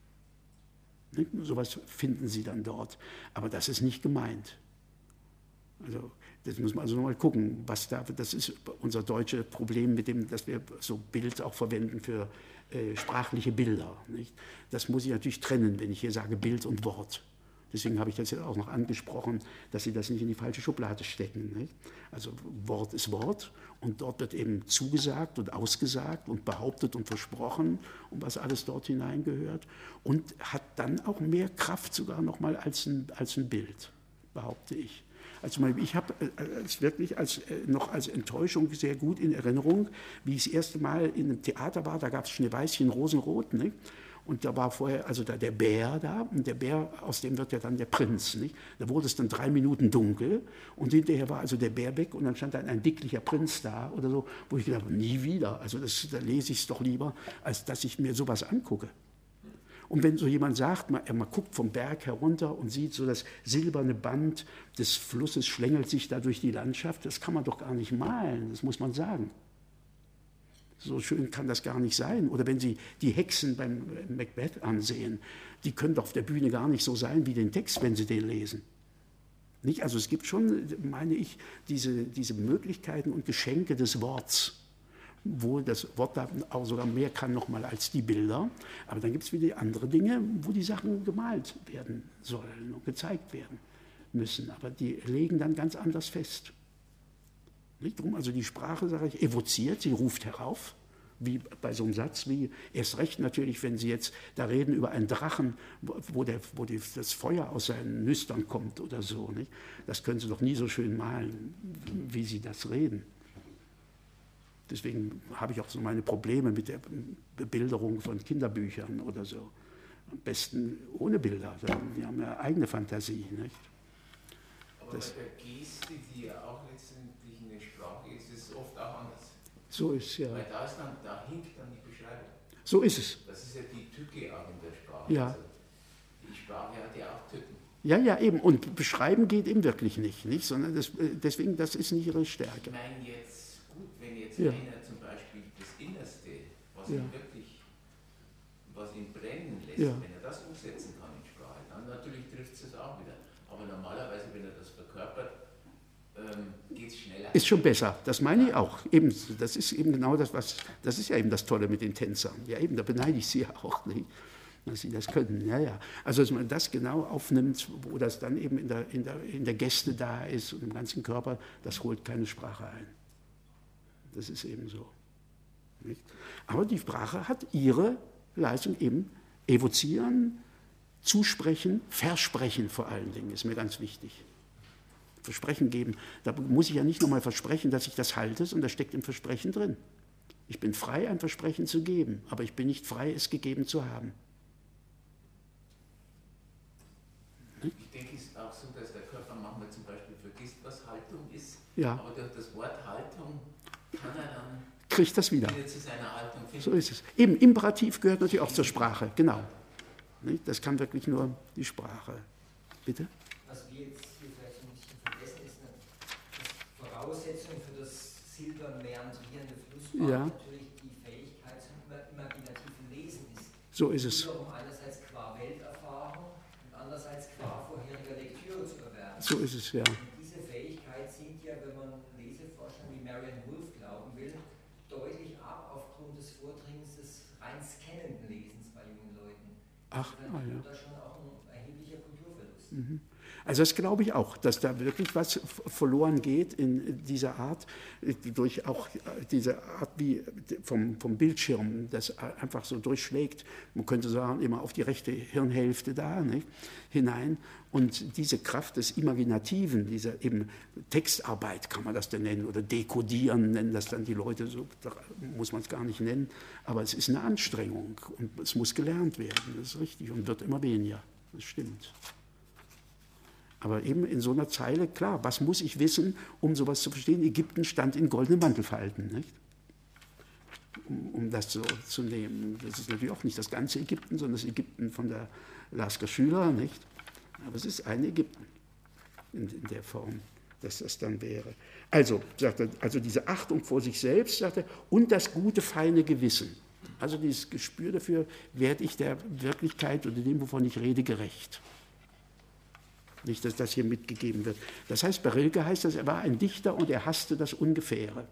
Sowas finden Sie dann dort. Aber das ist nicht gemeint. Also das muss man also nochmal gucken, was da, das ist unser deutsches Problem mit dem, dass wir so Bild auch verwenden für äh, sprachliche Bilder. Nicht? Das muss ich natürlich trennen, wenn ich hier sage Bild und Wort. Deswegen habe ich das ja auch noch angesprochen, dass Sie das nicht in die falsche Schublade stecken. Nicht? Also Wort ist Wort und dort wird eben zugesagt und ausgesagt und behauptet und versprochen, um was alles dort hineingehört und hat dann auch mehr Kraft sogar noch mal als ein, als ein Bild, behaupte ich. Also ich habe es wirklich als, noch als Enttäuschung sehr gut in Erinnerung, wie ich das erste Mal in einem Theater war, da gab es Schneeweißchen Rosenrot, nicht? Und da war vorher also da der Bär da und der Bär, aus dem wird ja dann der Prinz. Nicht? Da wurde es dann drei Minuten dunkel und hinterher war also der Bär weg und dann stand dann ein dicklicher Prinz da oder so, wo ich gedacht habe, nie wieder, also das, da lese ich es doch lieber, als dass ich mir sowas angucke. Und wenn so jemand sagt, man, man guckt vom Berg herunter und sieht so das silberne Band des Flusses schlängelt sich da durch die Landschaft, das kann man doch gar nicht malen, das muss man sagen. So schön kann das gar nicht sein. Oder wenn Sie die Hexen beim Macbeth ansehen, die können doch auf der Bühne gar nicht so sein wie den Text, wenn Sie den lesen. Nicht? Also es gibt schon, meine ich, diese, diese Möglichkeiten und Geschenke des Worts, wo das Wort da auch sogar mehr kann nochmal als die Bilder. Aber dann gibt es wieder andere Dinge, wo die Sachen gemalt werden sollen und gezeigt werden müssen. Aber die legen dann ganz anders fest. Nicht drum, also die Sprache, sage ich, evoziert, sie ruft herauf, wie bei so einem Satz, wie erst recht natürlich, wenn Sie jetzt da reden über einen Drachen, wo, der, wo die, das Feuer aus seinen Nüstern kommt oder so. Nicht? Das können Sie doch nie so schön malen, wie Sie das reden. Deswegen habe ich auch so meine Probleme mit der Bebilderung von Kinderbüchern oder so. Am besten ohne Bilder, die haben ja eigene Fantasie. Nicht? Aber das bei der Geste, die ja auch letztendlich in der Sprache ist, ist es oft auch anders. So ist ja. Weil da, ist dann, da hinkt dann die Beschreibung. So ist es. Das ist ja die Tücke auch in der Sprache. Ja. Also die Sprache hat ja auch Tücken. Ja, ja, eben. Und beschreiben geht eben wirklich nicht, nicht? Sondern das, deswegen, das ist nicht ihre Stärke. Ich meine jetzt, gut, wenn jetzt ja. einer zum Beispiel das Innerste, was ja. ihn wirklich, was ihn brennen lässt, ja. wenn er das umsetzen kann in Sprache, dann natürlich trifft es auch wieder. Aber normalerweise, wenn er das verkörpert, ähm, geht es schneller. Ist schon besser, das meine ich auch. Eben, das ist eben genau das, was, das ist ja eben das Tolle mit den Tänzern. Ja, eben, da beneide ich sie auch nicht, dass sie das können. Ja, ja. Also, dass man das genau aufnimmt, wo das dann eben in der, in der, in der Geste da ist und im ganzen Körper, das holt keine Sprache ein. Das ist eben so. Nicht? Aber die Sprache hat ihre Leistung eben evozieren, zusprechen, versprechen vor allen Dingen, ist mir ganz wichtig. Versprechen geben, da muss ich ja nicht nochmal versprechen, dass ich das halte, sondern das steckt im Versprechen drin. Ich bin frei, ein Versprechen zu geben, aber ich bin nicht frei, es gegeben zu haben. Ich denke, es ist auch so, dass der Körper manchmal zum Beispiel vergisst, was Haltung ist, ja. aber durch das Wort Haltung kann er dann kriegt das wieder. wieder zu seiner Haltung finden. So ist es. Eben, Imperativ gehört natürlich auch zur Sprache, genau. Das kann wirklich nur die Sprache. Bitte? Was wir jetzt hier vielleicht ein bisschen vergessen, ist eine Voraussetzung für das silbern meandrierende Flussbad ja. natürlich die Fähigkeit zum imaginativen Lesen ist. So ist es. Wiederum einerseits qua Welterfahrung und andererseits qua vorheriger Lektüre zu erwerben. So ist es, ja. Und diese Fähigkeit sinkt ja, wenn man Leseforschern wie Marianne Wolf glauben will, deutlich ab aufgrund des Vordringens des rein scannenden Lesens bei jungen Leuten. Ach, also ah, ja. da schon auch ein erheblicher Kulturverlust. Mhm. Also das glaube ich auch, dass da wirklich was verloren geht in dieser Art, durch auch diese Art wie vom, vom Bildschirm, das einfach so durchschlägt, man könnte sagen, immer auf die rechte Hirnhälfte da, nicht, hinein. Und diese Kraft des Imaginativen, diese eben Textarbeit kann man das denn nennen, oder Dekodieren nennen das dann die Leute, so muss man es gar nicht nennen, aber es ist eine Anstrengung und es muss gelernt werden, das ist richtig, und wird immer weniger, das stimmt. Aber eben in so einer Zeile, klar, was muss ich wissen, um sowas zu verstehen? Ägypten stand in goldenen Mantelfalten, nicht? Um, um das so zu nehmen. Das ist natürlich auch nicht das ganze Ägypten, sondern das Ägypten von der Lasker Schüler, nicht? Aber es ist ein Ägypten in, in der Form, dass das dann wäre. Also, sagt er, also diese Achtung vor sich selbst, sagt er, und das gute, feine Gewissen. Also dieses Gespür dafür, werde ich der Wirklichkeit oder dem, wovon ich rede, gerecht. Nicht, dass das hier mitgegeben wird. Das heißt, bei Rilke heißt das, er war ein Dichter und er hasste das Ungefähre.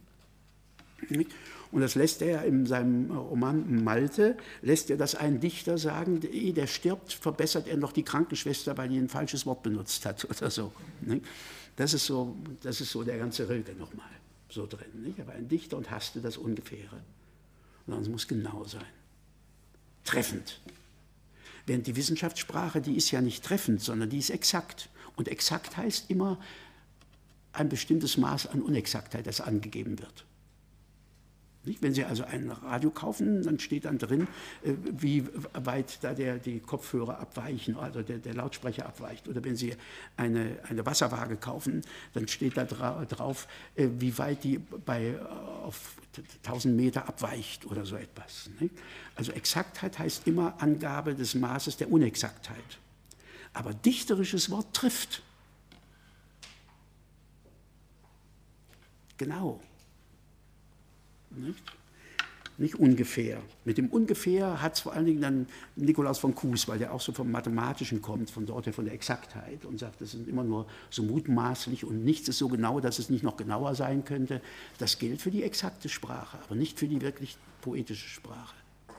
Und das lässt er in seinem Roman Malte, lässt er das einen Dichter sagen, ehe der stirbt, verbessert er noch die Krankenschwester, weil die ein falsches Wort benutzt hat oder so. Das ist so, das ist so der ganze Rilke nochmal so drin. Er war ein Dichter und hasste das Ungefähre. Und es muss genau sein. Treffend. Während die Wissenschaftssprache, die ist ja nicht treffend, sondern die ist exakt. Und exakt heißt immer ein bestimmtes Maß an Unexaktheit, das angegeben wird. Nicht? Wenn Sie also ein Radio kaufen, dann steht dann drin, äh, wie weit da der, die Kopfhörer abweichen, also der, der Lautsprecher abweicht. Oder wenn Sie eine, eine Wasserwaage kaufen, dann steht da dra drauf, äh, wie weit die bei, äh, auf tausend Meter abweicht oder so etwas. Nicht? Also Exaktheit heißt immer Angabe des Maßes der Unexaktheit. Aber dichterisches Wort trifft. Genau. Nicht? Nicht ungefähr. Mit dem ungefähr hat es vor allen Dingen dann Nikolaus von Kues, weil der auch so vom Mathematischen kommt, von dort her von der Exaktheit und sagt, das sind immer nur so mutmaßlich und nichts ist so genau, dass es nicht noch genauer sein könnte. Das gilt für die exakte Sprache, aber nicht für die wirklich poetische Sprache.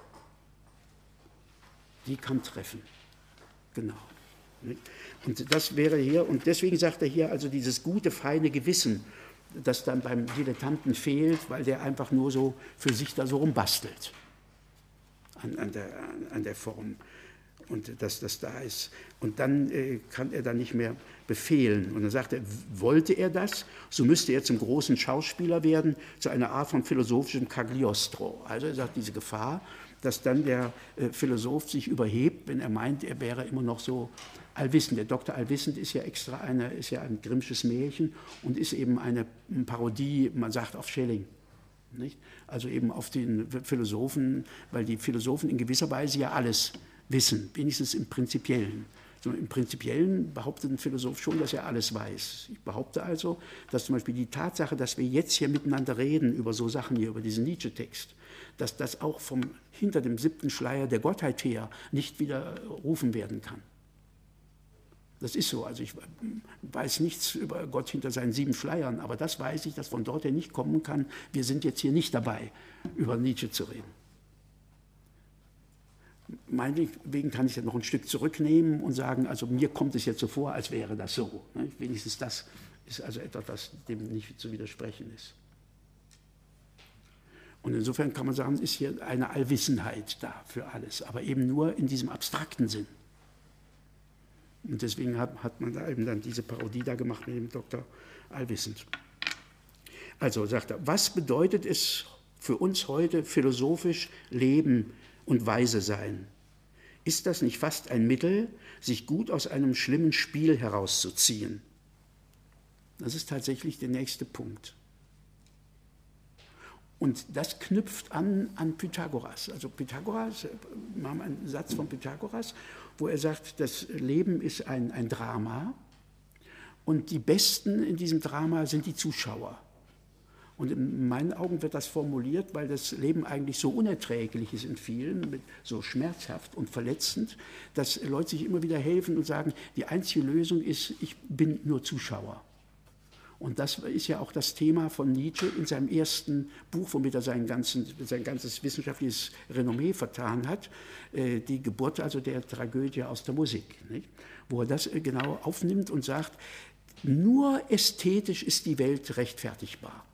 Die kann treffen. Genau. Und das wäre hier, und deswegen sagt er hier also dieses gute, feine Gewissen, das dann beim Dilettanten fehlt, weil der einfach nur so für sich da so rumbastelt an, an, der, an der Form und dass das da ist. Und dann äh, kann er dann nicht mehr befehlen. Und dann sagt er, wollte er das, so müsste er zum großen Schauspieler werden, zu einer Art von philosophischem Cagliostro. Also er sagt, diese Gefahr, dass dann der äh, Philosoph sich überhebt, wenn er meint, er wäre immer noch so allwissend. Der Doktor Allwissend ist ja extra eine, ist ja ein Grimmsches Märchen und ist eben eine Parodie, man sagt, auf Schelling. Nicht? Also eben auf den Philosophen, weil die Philosophen in gewisser Weise ja alles wissen, wenigstens im Prinzipiellen. So, im Prinzipiellen behauptet ein Philosoph schon, dass er alles weiß. Ich behaupte also, dass zum Beispiel die Tatsache, dass wir jetzt hier miteinander reden über so Sachen hier, über diesen Nietzsche-Text, dass das auch vom, hinter dem siebten Schleier der Gottheit her nicht widerrufen werden kann. Das ist so. Also ich weiß nichts über Gott hinter seinen sieben Schleiern, aber das weiß ich, dass von dort her nicht kommen kann. Wir sind jetzt hier nicht dabei, über Nietzsche zu reden. Meinetwegen kann ich das noch ein Stück zurücknehmen und sagen, also mir kommt es jetzt so vor, als wäre das so. Wenigstens das ist also etwas, was dem nicht zu widersprechen ist. Und insofern kann man sagen, ist hier eine Allwissenheit da für alles, aber eben nur in diesem abstrakten Sinn. Und deswegen hat, hat man da eben dann diese Parodie da gemacht mit dem Doktor Allwissend. Also sagt er, was bedeutet es für uns heute philosophisch leben und weise sein? Ist das nicht fast ein Mittel, sich gut aus einem schlimmen Spiel herauszuziehen? Das ist tatsächlich der nächste Punkt. Und das knüpft an an Pythagoras. Also Pythagoras, wir haben einen Satz von Pythagoras, wo er sagt, das Leben ist ein, ein Drama und die Besten in diesem Drama sind die Zuschauer. Und in meinen Augen wird das formuliert, weil das Leben eigentlich so unerträglich ist in vielen, so schmerzhaft und verletzend, dass Leute sich immer wieder helfen und sagen, die einzige Lösung ist, ich bin nur Zuschauer. Und das ist ja auch das Thema von Nietzsche in seinem ersten Buch, womit er sein, ganzen, sein ganzes wissenschaftliches Renommee vertan hat, äh, die Geburt also der Tragödie aus der Musik, nicht? Wo er das genau aufnimmt und sagt, nur ästhetisch ist die Welt rechtfertigbar.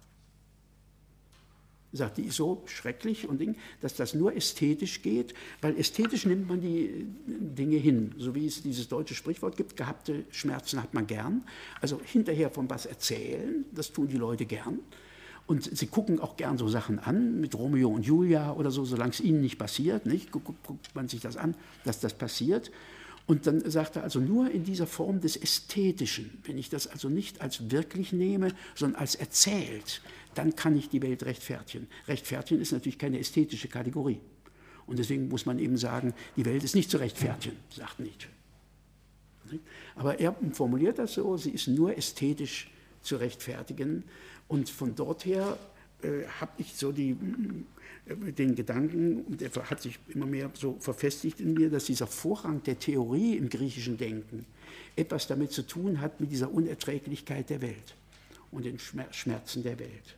Er sagt, die ist so schrecklich und Ding, dass das nur ästhetisch geht, weil ästhetisch nimmt man die Dinge hin, so wie es dieses deutsche Sprichwort gibt, gehabte Schmerzen hat man gern. Also hinterher von was erzählen, das tun die Leute gern. Und sie gucken auch gern so Sachen an, mit Romeo und Julia oder so, solange es ihnen nicht passiert, nicht? Guckt, guckt man sich das an, dass das passiert. Und dann sagt er also nur in dieser Form des Ästhetischen, wenn ich das also nicht als wirklich nehme, sondern als erzählt, dann kann ich die Welt rechtfertigen. Rechtfertigen ist natürlich keine ästhetische Kategorie. Und deswegen muss man eben sagen, die Welt ist nicht zu rechtfertigen, sagt Nietzsche. Aber er formuliert das so, sie ist nur ästhetisch zu rechtfertigen. Und von dort her äh, habe ich so die, äh, den Gedanken, und der hat sich immer mehr so verfestigt in mir, dass dieser Vorrang der Theorie im griechischen Denken etwas damit zu tun hat mit dieser Unerträglichkeit der Welt und den Schmerzen der Welt.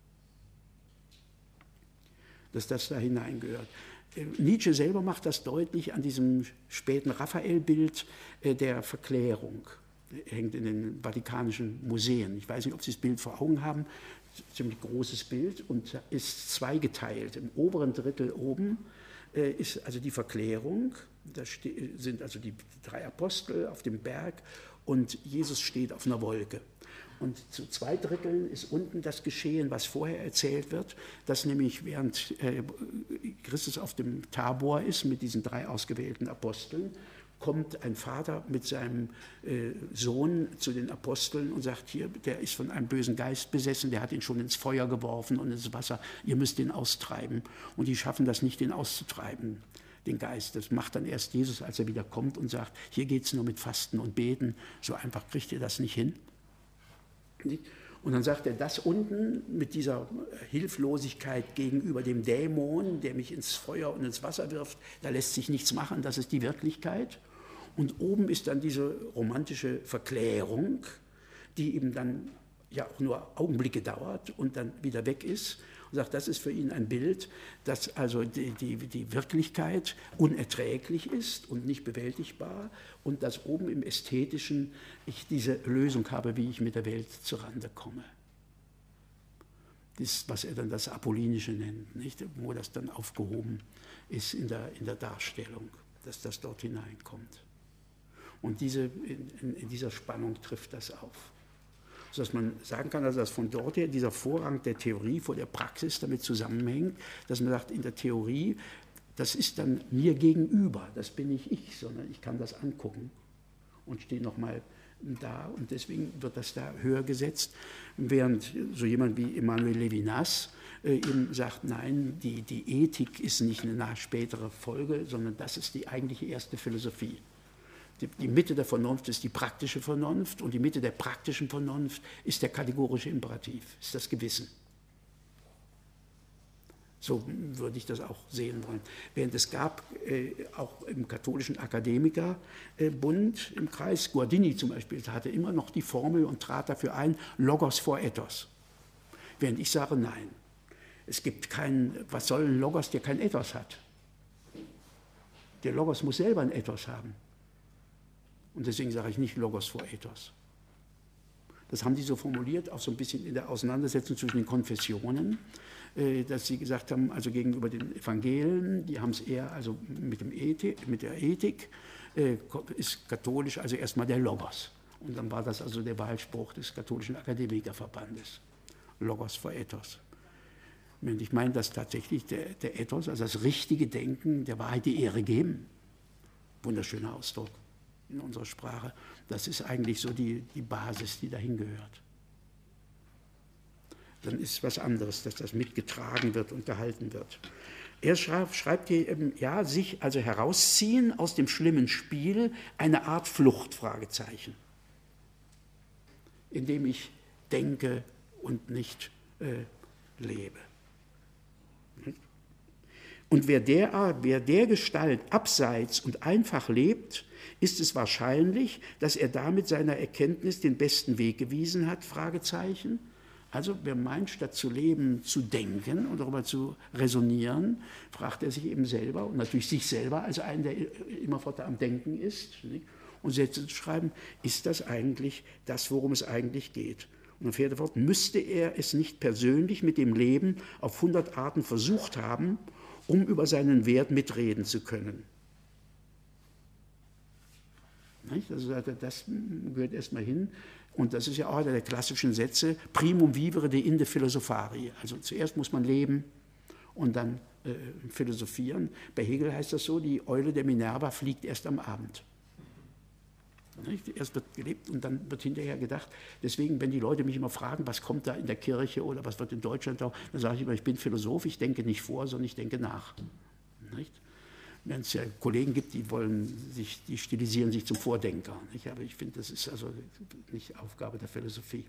Dass das da hineingehört. Nietzsche selber macht das deutlich an diesem späten Raphael-Bild der Verklärung. Hängt in den Vatikanischen Museen. Ich weiß nicht, ob Sie das Bild vor Augen haben. Ziemlich großes Bild und ist zweigeteilt. Im oberen Drittel oben ist also die Verklärung. Da sind also die drei Apostel auf dem Berg und Jesus steht auf einer Wolke. Und zu zwei Dritteln ist unten das Geschehen, was vorher erzählt wird, dass nämlich während äh, Christus auf dem Tabor ist mit diesen drei ausgewählten Aposteln, kommt ein Vater mit seinem äh, Sohn zu den Aposteln und sagt, hier, der ist von einem bösen Geist besessen, der hat ihn schon ins Feuer geworfen und ins Wasser, ihr müsst ihn austreiben. Und die schaffen das nicht, den auszutreiben, den Geist. Das macht dann erst Jesus, als er wieder kommt und sagt, hier geht es nur mit Fasten und Beten, so einfach kriegt ihr das nicht hin. Und dann sagt er, das unten mit dieser Hilflosigkeit gegenüber dem Dämon, der mich ins Feuer und ins Wasser wirft, da lässt sich nichts machen, das ist die Wirklichkeit. Und oben ist dann diese romantische Verklärung, die eben dann ja auch nur Augenblicke dauert und dann wieder weg ist. Und sagt, das ist für ihn ein Bild, dass also die, die, die Wirklichkeit unerträglich ist und nicht bewältigbar und dass oben im Ästhetischen ich diese Lösung habe, wie ich mit der Welt zurande komme. Das, was er dann das Apollinische nennt, nicht? Wo das dann aufgehoben ist in der, in der Darstellung, dass das dort hineinkommt. Und diese, in, in dieser Spannung trifft das auf. Sodass man sagen kann, also dass von dort her dieser Vorrang der Theorie vor der Praxis damit zusammenhängt, dass man sagt, in der Theorie, das ist dann mir gegenüber, das bin nicht ich, sondern ich kann das angucken und stehe nochmal da und deswegen wird das da höher gesetzt, während so jemand wie Emmanuel Levinas äh, eben sagt, nein, die, die Ethik ist nicht eine nach spätere Folge, sondern das ist die eigentliche erste Philosophie. Die, die Mitte der Vernunft ist die praktische Vernunft und die Mitte der praktischen Vernunft ist der kategorische Imperativ, ist das Gewissen. So würde ich das auch sehen wollen. Während es gab äh, auch im katholischen Akademikerbund im Kreis, Guardini zum Beispiel, hatte immer noch die Formel und trat dafür ein, Logos vor Ethos. Während ich sage, nein, es gibt keinen, was soll ein Logos, der kein Ethos hat? Der Logos muss selber ein Ethos haben. Und deswegen sage ich nicht Logos vor Ethos. Das haben die so formuliert, auch so ein bisschen in der Auseinandersetzung zwischen den Konfessionen, dass sie gesagt haben, also gegenüber den Evangelien, die haben es eher also mit, dem Ethik, mit der Ethik, ist katholisch also erstmal der Logos. Und dann war das also der Wahlspruch des katholischen Akademikerverbandes, Logos vor Ethos. Und ich meine, dass tatsächlich der, der Ethos, also das richtige Denken, der Wahrheit die Ehre geben, wunderschöner Ausdruck in unserer Sprache, das ist eigentlich so die, die Basis, die dahin gehört. Dann ist was anderes, dass das mitgetragen wird und gehalten wird. Er schreibt, schreibt hier eben, ja, sich also herausziehen aus dem schlimmen Spiel, eine Art Flucht, Fragezeichen, indem ich denke und nicht äh, lebe. Und wer der, wer der Gestalt abseits und einfach lebt, ist es wahrscheinlich, dass er damit seiner Erkenntnis den besten Weg gewiesen hat, Fragezeichen. Also wer meint, statt zu leben, zu denken und darüber zu resonieren, fragt er sich eben selber und natürlich sich selber als einen, der immerfort am Denken ist, und Sätze zu schreiben, ist das eigentlich das, worum es eigentlich geht? Und dann fährt er fort, müsste er es nicht persönlich mit dem Leben auf hundert Arten versucht haben, um über seinen Wert mitreden zu können. Also das gehört erstmal hin. Und das ist ja auch einer der klassischen Sätze, primum vivere de inde philosophari. Also zuerst muss man leben und dann äh, philosophieren. Bei Hegel heißt das so, die Eule der Minerva fliegt erst am Abend. Nicht? Erst wird gelebt und dann wird hinterher gedacht. Deswegen, wenn die Leute mich immer fragen, was kommt da in der Kirche oder was wird in Deutschland auch, dann sage ich immer, ich bin Philosoph, ich denke nicht vor, sondern ich denke nach. Nicht? Wenn es ja Kollegen gibt, die wollen sich, die stilisieren sich zum Vordenker. Nicht? Aber ich finde, das ist also nicht Aufgabe der Philosophie.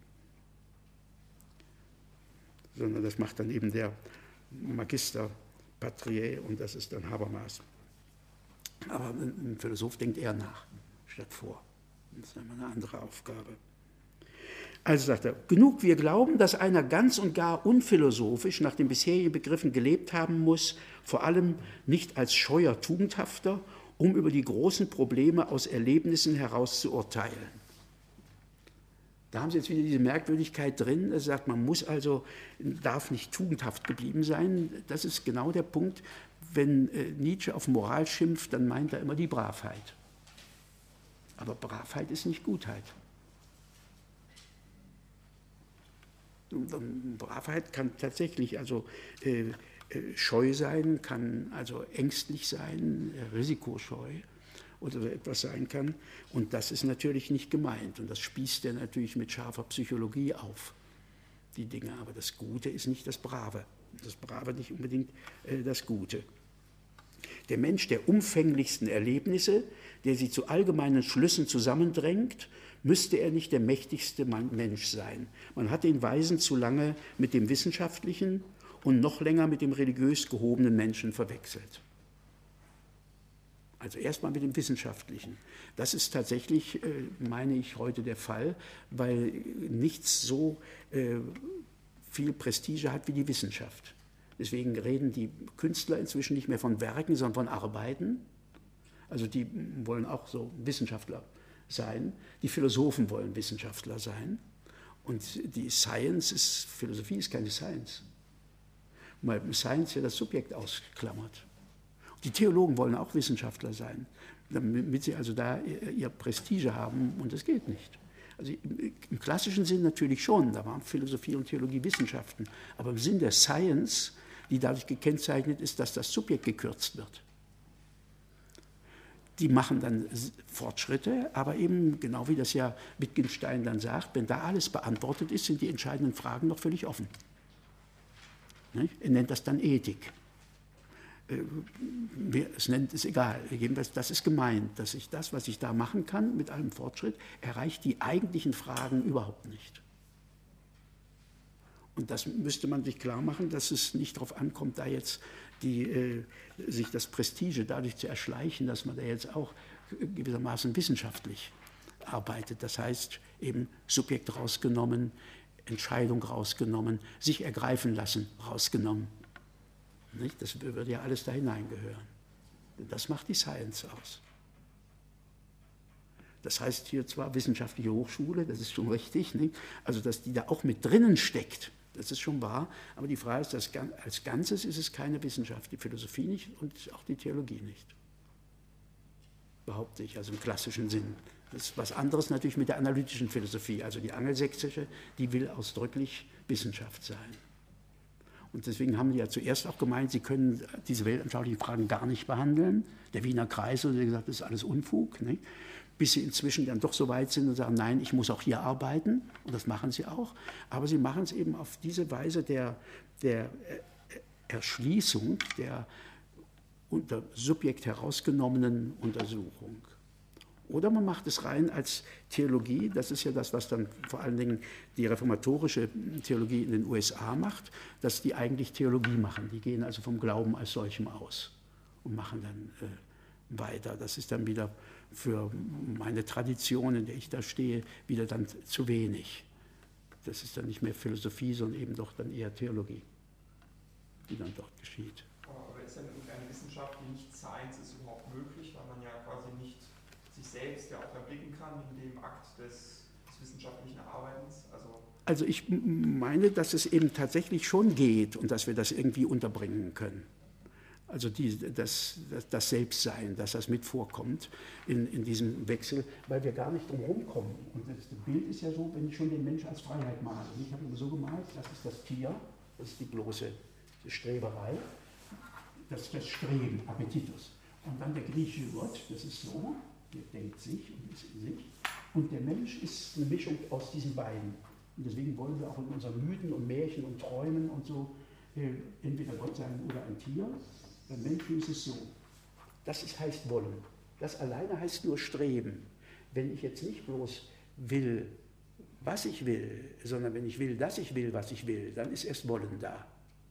Sondern das macht dann eben der Magister Patriae und das ist dann Habermas. Aber ein Philosoph denkt eher nach, statt vor. Das ist immer eine andere Aufgabe. Also sagt er, genug wir glauben, dass einer ganz und gar unphilosophisch nach den bisherigen Begriffen gelebt haben muss, vor allem nicht als scheuer Tugendhafter, um über die großen Probleme aus Erlebnissen heraus zu urteilen. Da haben Sie jetzt wieder diese Merkwürdigkeit drin, er sagt, man muss also, darf nicht tugendhaft geblieben sein. Das ist genau der Punkt, wenn Nietzsche auf Moral schimpft, dann meint er immer die Bravheit. Aber Bravheit ist nicht Gutheit. Bravheit kann tatsächlich also äh, scheu sein, kann also ängstlich sein, risikoscheu oder so etwas sein kann. Und das ist natürlich nicht gemeint. Und das spießt er natürlich mit scharfer Psychologie auf, die Dinge. Aber das Gute ist nicht das Brave. Das Brave nicht unbedingt äh, das Gute. Der Mensch der umfänglichsten Erlebnisse, der sie zu allgemeinen Schlüssen zusammendrängt, müsste er nicht der mächtigste Mensch sein. Man hat den Weisen zu lange mit dem Wissenschaftlichen und noch länger mit dem religiös gehobenen Menschen verwechselt. Also erstmal mit dem Wissenschaftlichen. Das ist tatsächlich, meine ich, heute der Fall, weil nichts so viel Prestige hat wie die Wissenschaft. Deswegen reden die Künstler inzwischen nicht mehr von Werken, sondern von Arbeiten. Also die wollen auch so Wissenschaftler sein. Die Philosophen wollen Wissenschaftler sein. Und die Science ist, Philosophie ist keine Science. Weil Science ja das Subjekt ausklammert. Die Theologen wollen auch Wissenschaftler sein, damit sie also da ihr Prestige haben, und das geht nicht. Also im klassischen Sinn natürlich schon, da waren Philosophie und Theologie Wissenschaften, aber im Sinn der Science, die dadurch gekennzeichnet ist, dass das Subjekt gekürzt wird. Die machen dann Fortschritte, aber eben, genau wie das ja Wittgenstein dann sagt, wenn da alles beantwortet ist, sind die entscheidenden Fragen noch völlig offen. Er nennt das dann Ethik. Es nennt es egal, das ist gemeint, dass ich das, was ich da machen kann mit einem Fortschritt, erreicht die eigentlichen Fragen überhaupt nicht. Und das müsste man sich klar machen, dass es nicht darauf ankommt, da jetzt die, äh, sich das Prestige dadurch zu erschleichen, dass man da jetzt auch gewissermaßen wissenschaftlich arbeitet. Das heißt, eben Subjekt rausgenommen, Entscheidung rausgenommen, sich ergreifen lassen rausgenommen. Nicht? Das würde ja alles da hineingehören. Das macht die Science aus. Das heißt hier zwar wissenschaftliche Hochschule, das ist schon richtig, nicht? Also dass die da auch mit drinnen steckt, das ist schon wahr, aber die Frage ist, dass als Ganzes ist es keine Wissenschaft, die Philosophie nicht und auch die Theologie nicht. Behaupte ich, also im klassischen Sinn. Das ist was anderes natürlich mit der analytischen Philosophie, also die angelsächsische, die will ausdrücklich Wissenschaft sein. Und deswegen haben die ja zuerst auch gemeint, sie können diese weltanschaulichen Fragen gar nicht behandeln. Der Wiener Kreis hat gesagt, das ist alles Unfug. Nicht? Bis sie inzwischen dann doch so weit sind und sagen, nein, ich muss auch hier arbeiten. Und das machen sie auch. Aber sie machen es eben auf diese Weise der, der Erschließung, der unter Subjekt herausgenommenen Untersuchung. Oder man macht es rein als Theologie, das ist ja das, was dann vor allen Dingen die reformatorische Theologie in den U S A macht, dass die eigentlich Theologie machen. Die gehen also vom Glauben als solchem aus und machen dann äh, weiter. Das ist dann wieder für meine Tradition, in der ich da stehe, wieder dann zu wenig. Das ist dann nicht mehr Philosophie, sondern eben doch dann eher Theologie, die dann dort geschieht. Aber ist denn irgendeine Wissenschaft, die nicht Science ist, überhaupt möglich, weil man ja quasi nicht sich selbst ja auch erblicken kann in dem Akt des, des wissenschaftlichen Arbeitens? Also, also ich meine, dass es eben tatsächlich schon geht und dass wir das irgendwie unterbringen können. Also die, das, das, das Selbstsein, dass das mit vorkommt in, in diesem Wechsel, weil wir gar nicht drum herum kommen. Und das Bild ist ja so, wenn ich schon den Menschen als Freiheit male. Und ich habe immer so gemalt, das ist das Tier, das ist die bloße Streberei, das ist das Streben, Appetitus. Und dann der griechische Gott, das ist so, der denkt sich und ist in sich. Und der Mensch ist eine Mischung aus diesen beiden. Und deswegen wollen wir auch in unseren Mythen und Märchen und Träumen und so äh, entweder Gott sein oder ein Tier. Beim Menschen ist es so. Das ist, heißt wollen. Das alleine heißt nur streben. Wenn ich jetzt nicht bloß will, was ich will, sondern wenn ich will, dass ich will, was ich will, dann ist erst Wollen da.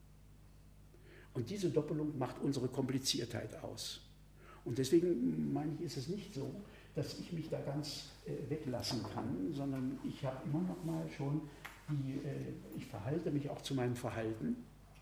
Und diese Doppelung macht unsere Kompliziertheit aus. Und deswegen meine ich, ist es nicht so, dass ich mich da ganz äh, weglassen kann, sondern ich habe immer noch mal schon die, äh, ich verhalte mich auch zu meinem Verhalten.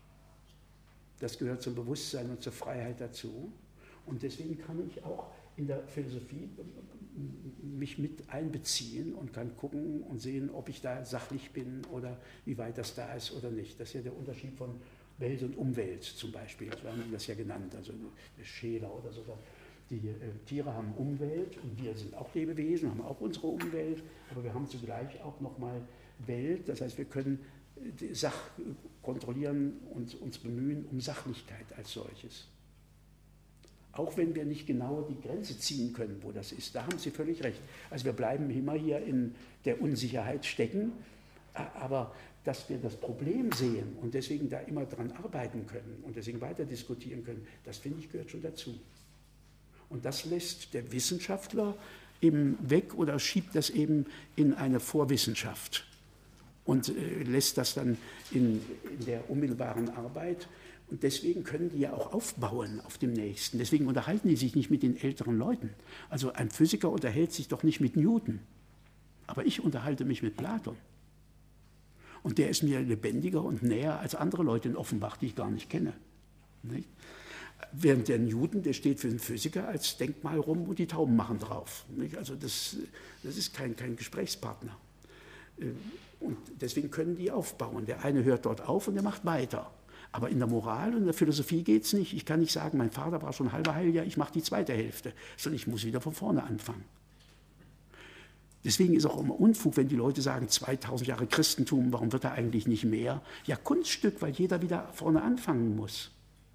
Das gehört zum Bewusstsein und zur Freiheit dazu. Und deswegen kann ich auch in der Philosophie mich mit einbeziehen und kann gucken und sehen, ob ich da sachlich bin oder wie weit das da ist oder nicht. Das ist ja der Unterschied von Welt und Umwelt zum Beispiel. So haben die das ja genannt, also der Scheler oder so. Die äh, Tiere haben Umwelt und wir sind auch Lebewesen, haben auch unsere Umwelt, aber wir haben zugleich auch nochmal Welt. Das heißt, wir können die Sach kontrollieren und uns bemühen um Sachlichkeit als solches. Auch wenn wir nicht genau die Grenze ziehen können, wo das ist. Da haben Sie völlig recht. Also wir bleiben immer hier in der Unsicherheit stecken, aber dass wir das Problem sehen und deswegen da immer dran arbeiten können und deswegen weiter diskutieren können, das finde ich gehört schon dazu. Und das lässt der Wissenschaftler eben weg oder schiebt das eben in eine Vorwissenschaft und äh, lässt das dann in, in der unmittelbaren Arbeit. Und deswegen können die ja auch aufbauen auf dem Nächsten. Deswegen unterhalten die sich nicht mit den älteren Leuten. Also ein Physiker unterhält sich doch nicht mit Newton. Aber ich unterhalte mich mit Platon. Und der ist mir lebendiger und näher als andere Leute in Offenbach, die ich gar nicht kenne. Nicht? Während der Newton, der steht für den Physiker als Denkmal rum und die Tauben machen drauf. Nicht? Also das, das ist kein, kein Gesprächspartner. Und deswegen können die aufbauen. Der eine hört dort auf und der macht weiter. Aber in der Moral und in der Philosophie geht es nicht. Ich kann nicht sagen, mein Vater war schon halber Heiljahr, ich mache die zweite Hälfte, sondern ich muss wieder von vorne anfangen. Deswegen ist auch immer Unfug, wenn die Leute sagen, zweitausend Jahre Christentum, warum wird da eigentlich nicht mehr? Ja, Kunststück, weil jeder wieder vorne anfangen muss.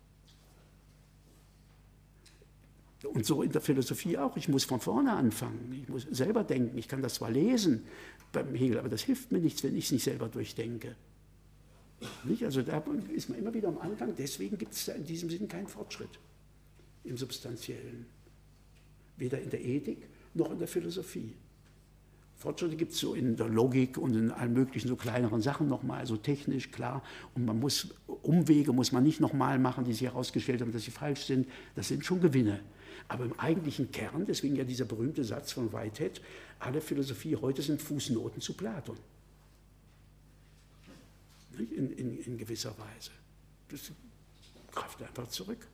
Und so in der Philosophie auch, ich muss von vorne anfangen, ich muss selber denken, ich kann das zwar lesen beim Hegel, aber das hilft mir nichts, wenn ich es nicht selber durchdenke. Nicht? Also da ist man immer wieder am Anfang, deswegen gibt es da in diesem Sinn keinen Fortschritt im Substanziellen. Weder in der Ethik noch in der Philosophie. Fortschritte gibt es so in der Logik und in allen möglichen so kleineren Sachen nochmal, so technisch, klar. Und man muss, Umwege muss man nicht nochmal machen, die sich herausgestellt haben, dass sie falsch sind. Das sind schon Gewinne. Aber im eigentlichen Kern, deswegen ja dieser berühmte Satz von Whitehead, alle Philosophie heute sind Fußnoten zu Platon. In, in, in gewisser Weise. Das greift einfach zurück.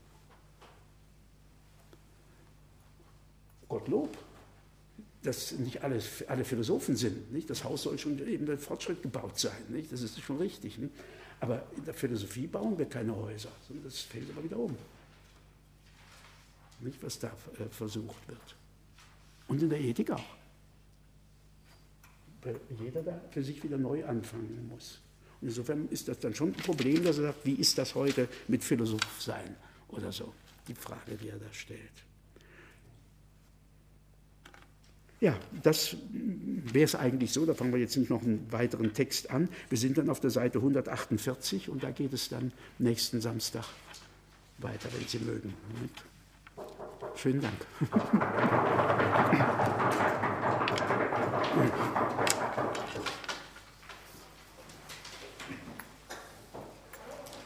Gottlob, dass nicht alles, alle Philosophen sind. Nicht? Das Haus soll schon eben der Fortschritt gebaut sein. Nicht? Das ist schon richtig. Nicht? Aber in der Philosophie bauen wir keine Häuser, sondern das fällt aber wieder um. Nicht, was da äh, versucht wird. Und in der Ethik auch. Weil jeder da für sich wieder neu anfangen muss. Und insofern ist das dann schon ein Problem, dass er sagt, wie ist das heute mit Philosoph sein oder so. Die Frage, die er da stellt. Ja, das wäre es eigentlich so, da fangen wir jetzt nicht noch einen weiteren Text an. Wir sind dann auf der Seite hundertachtundvierzig und da geht es dann nächsten Samstag weiter, wenn Sie mögen. Schönen Dank.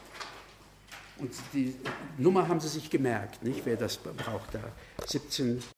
Und die Nummer haben Sie sich gemerkt, nicht? Wer das braucht da. siebzehn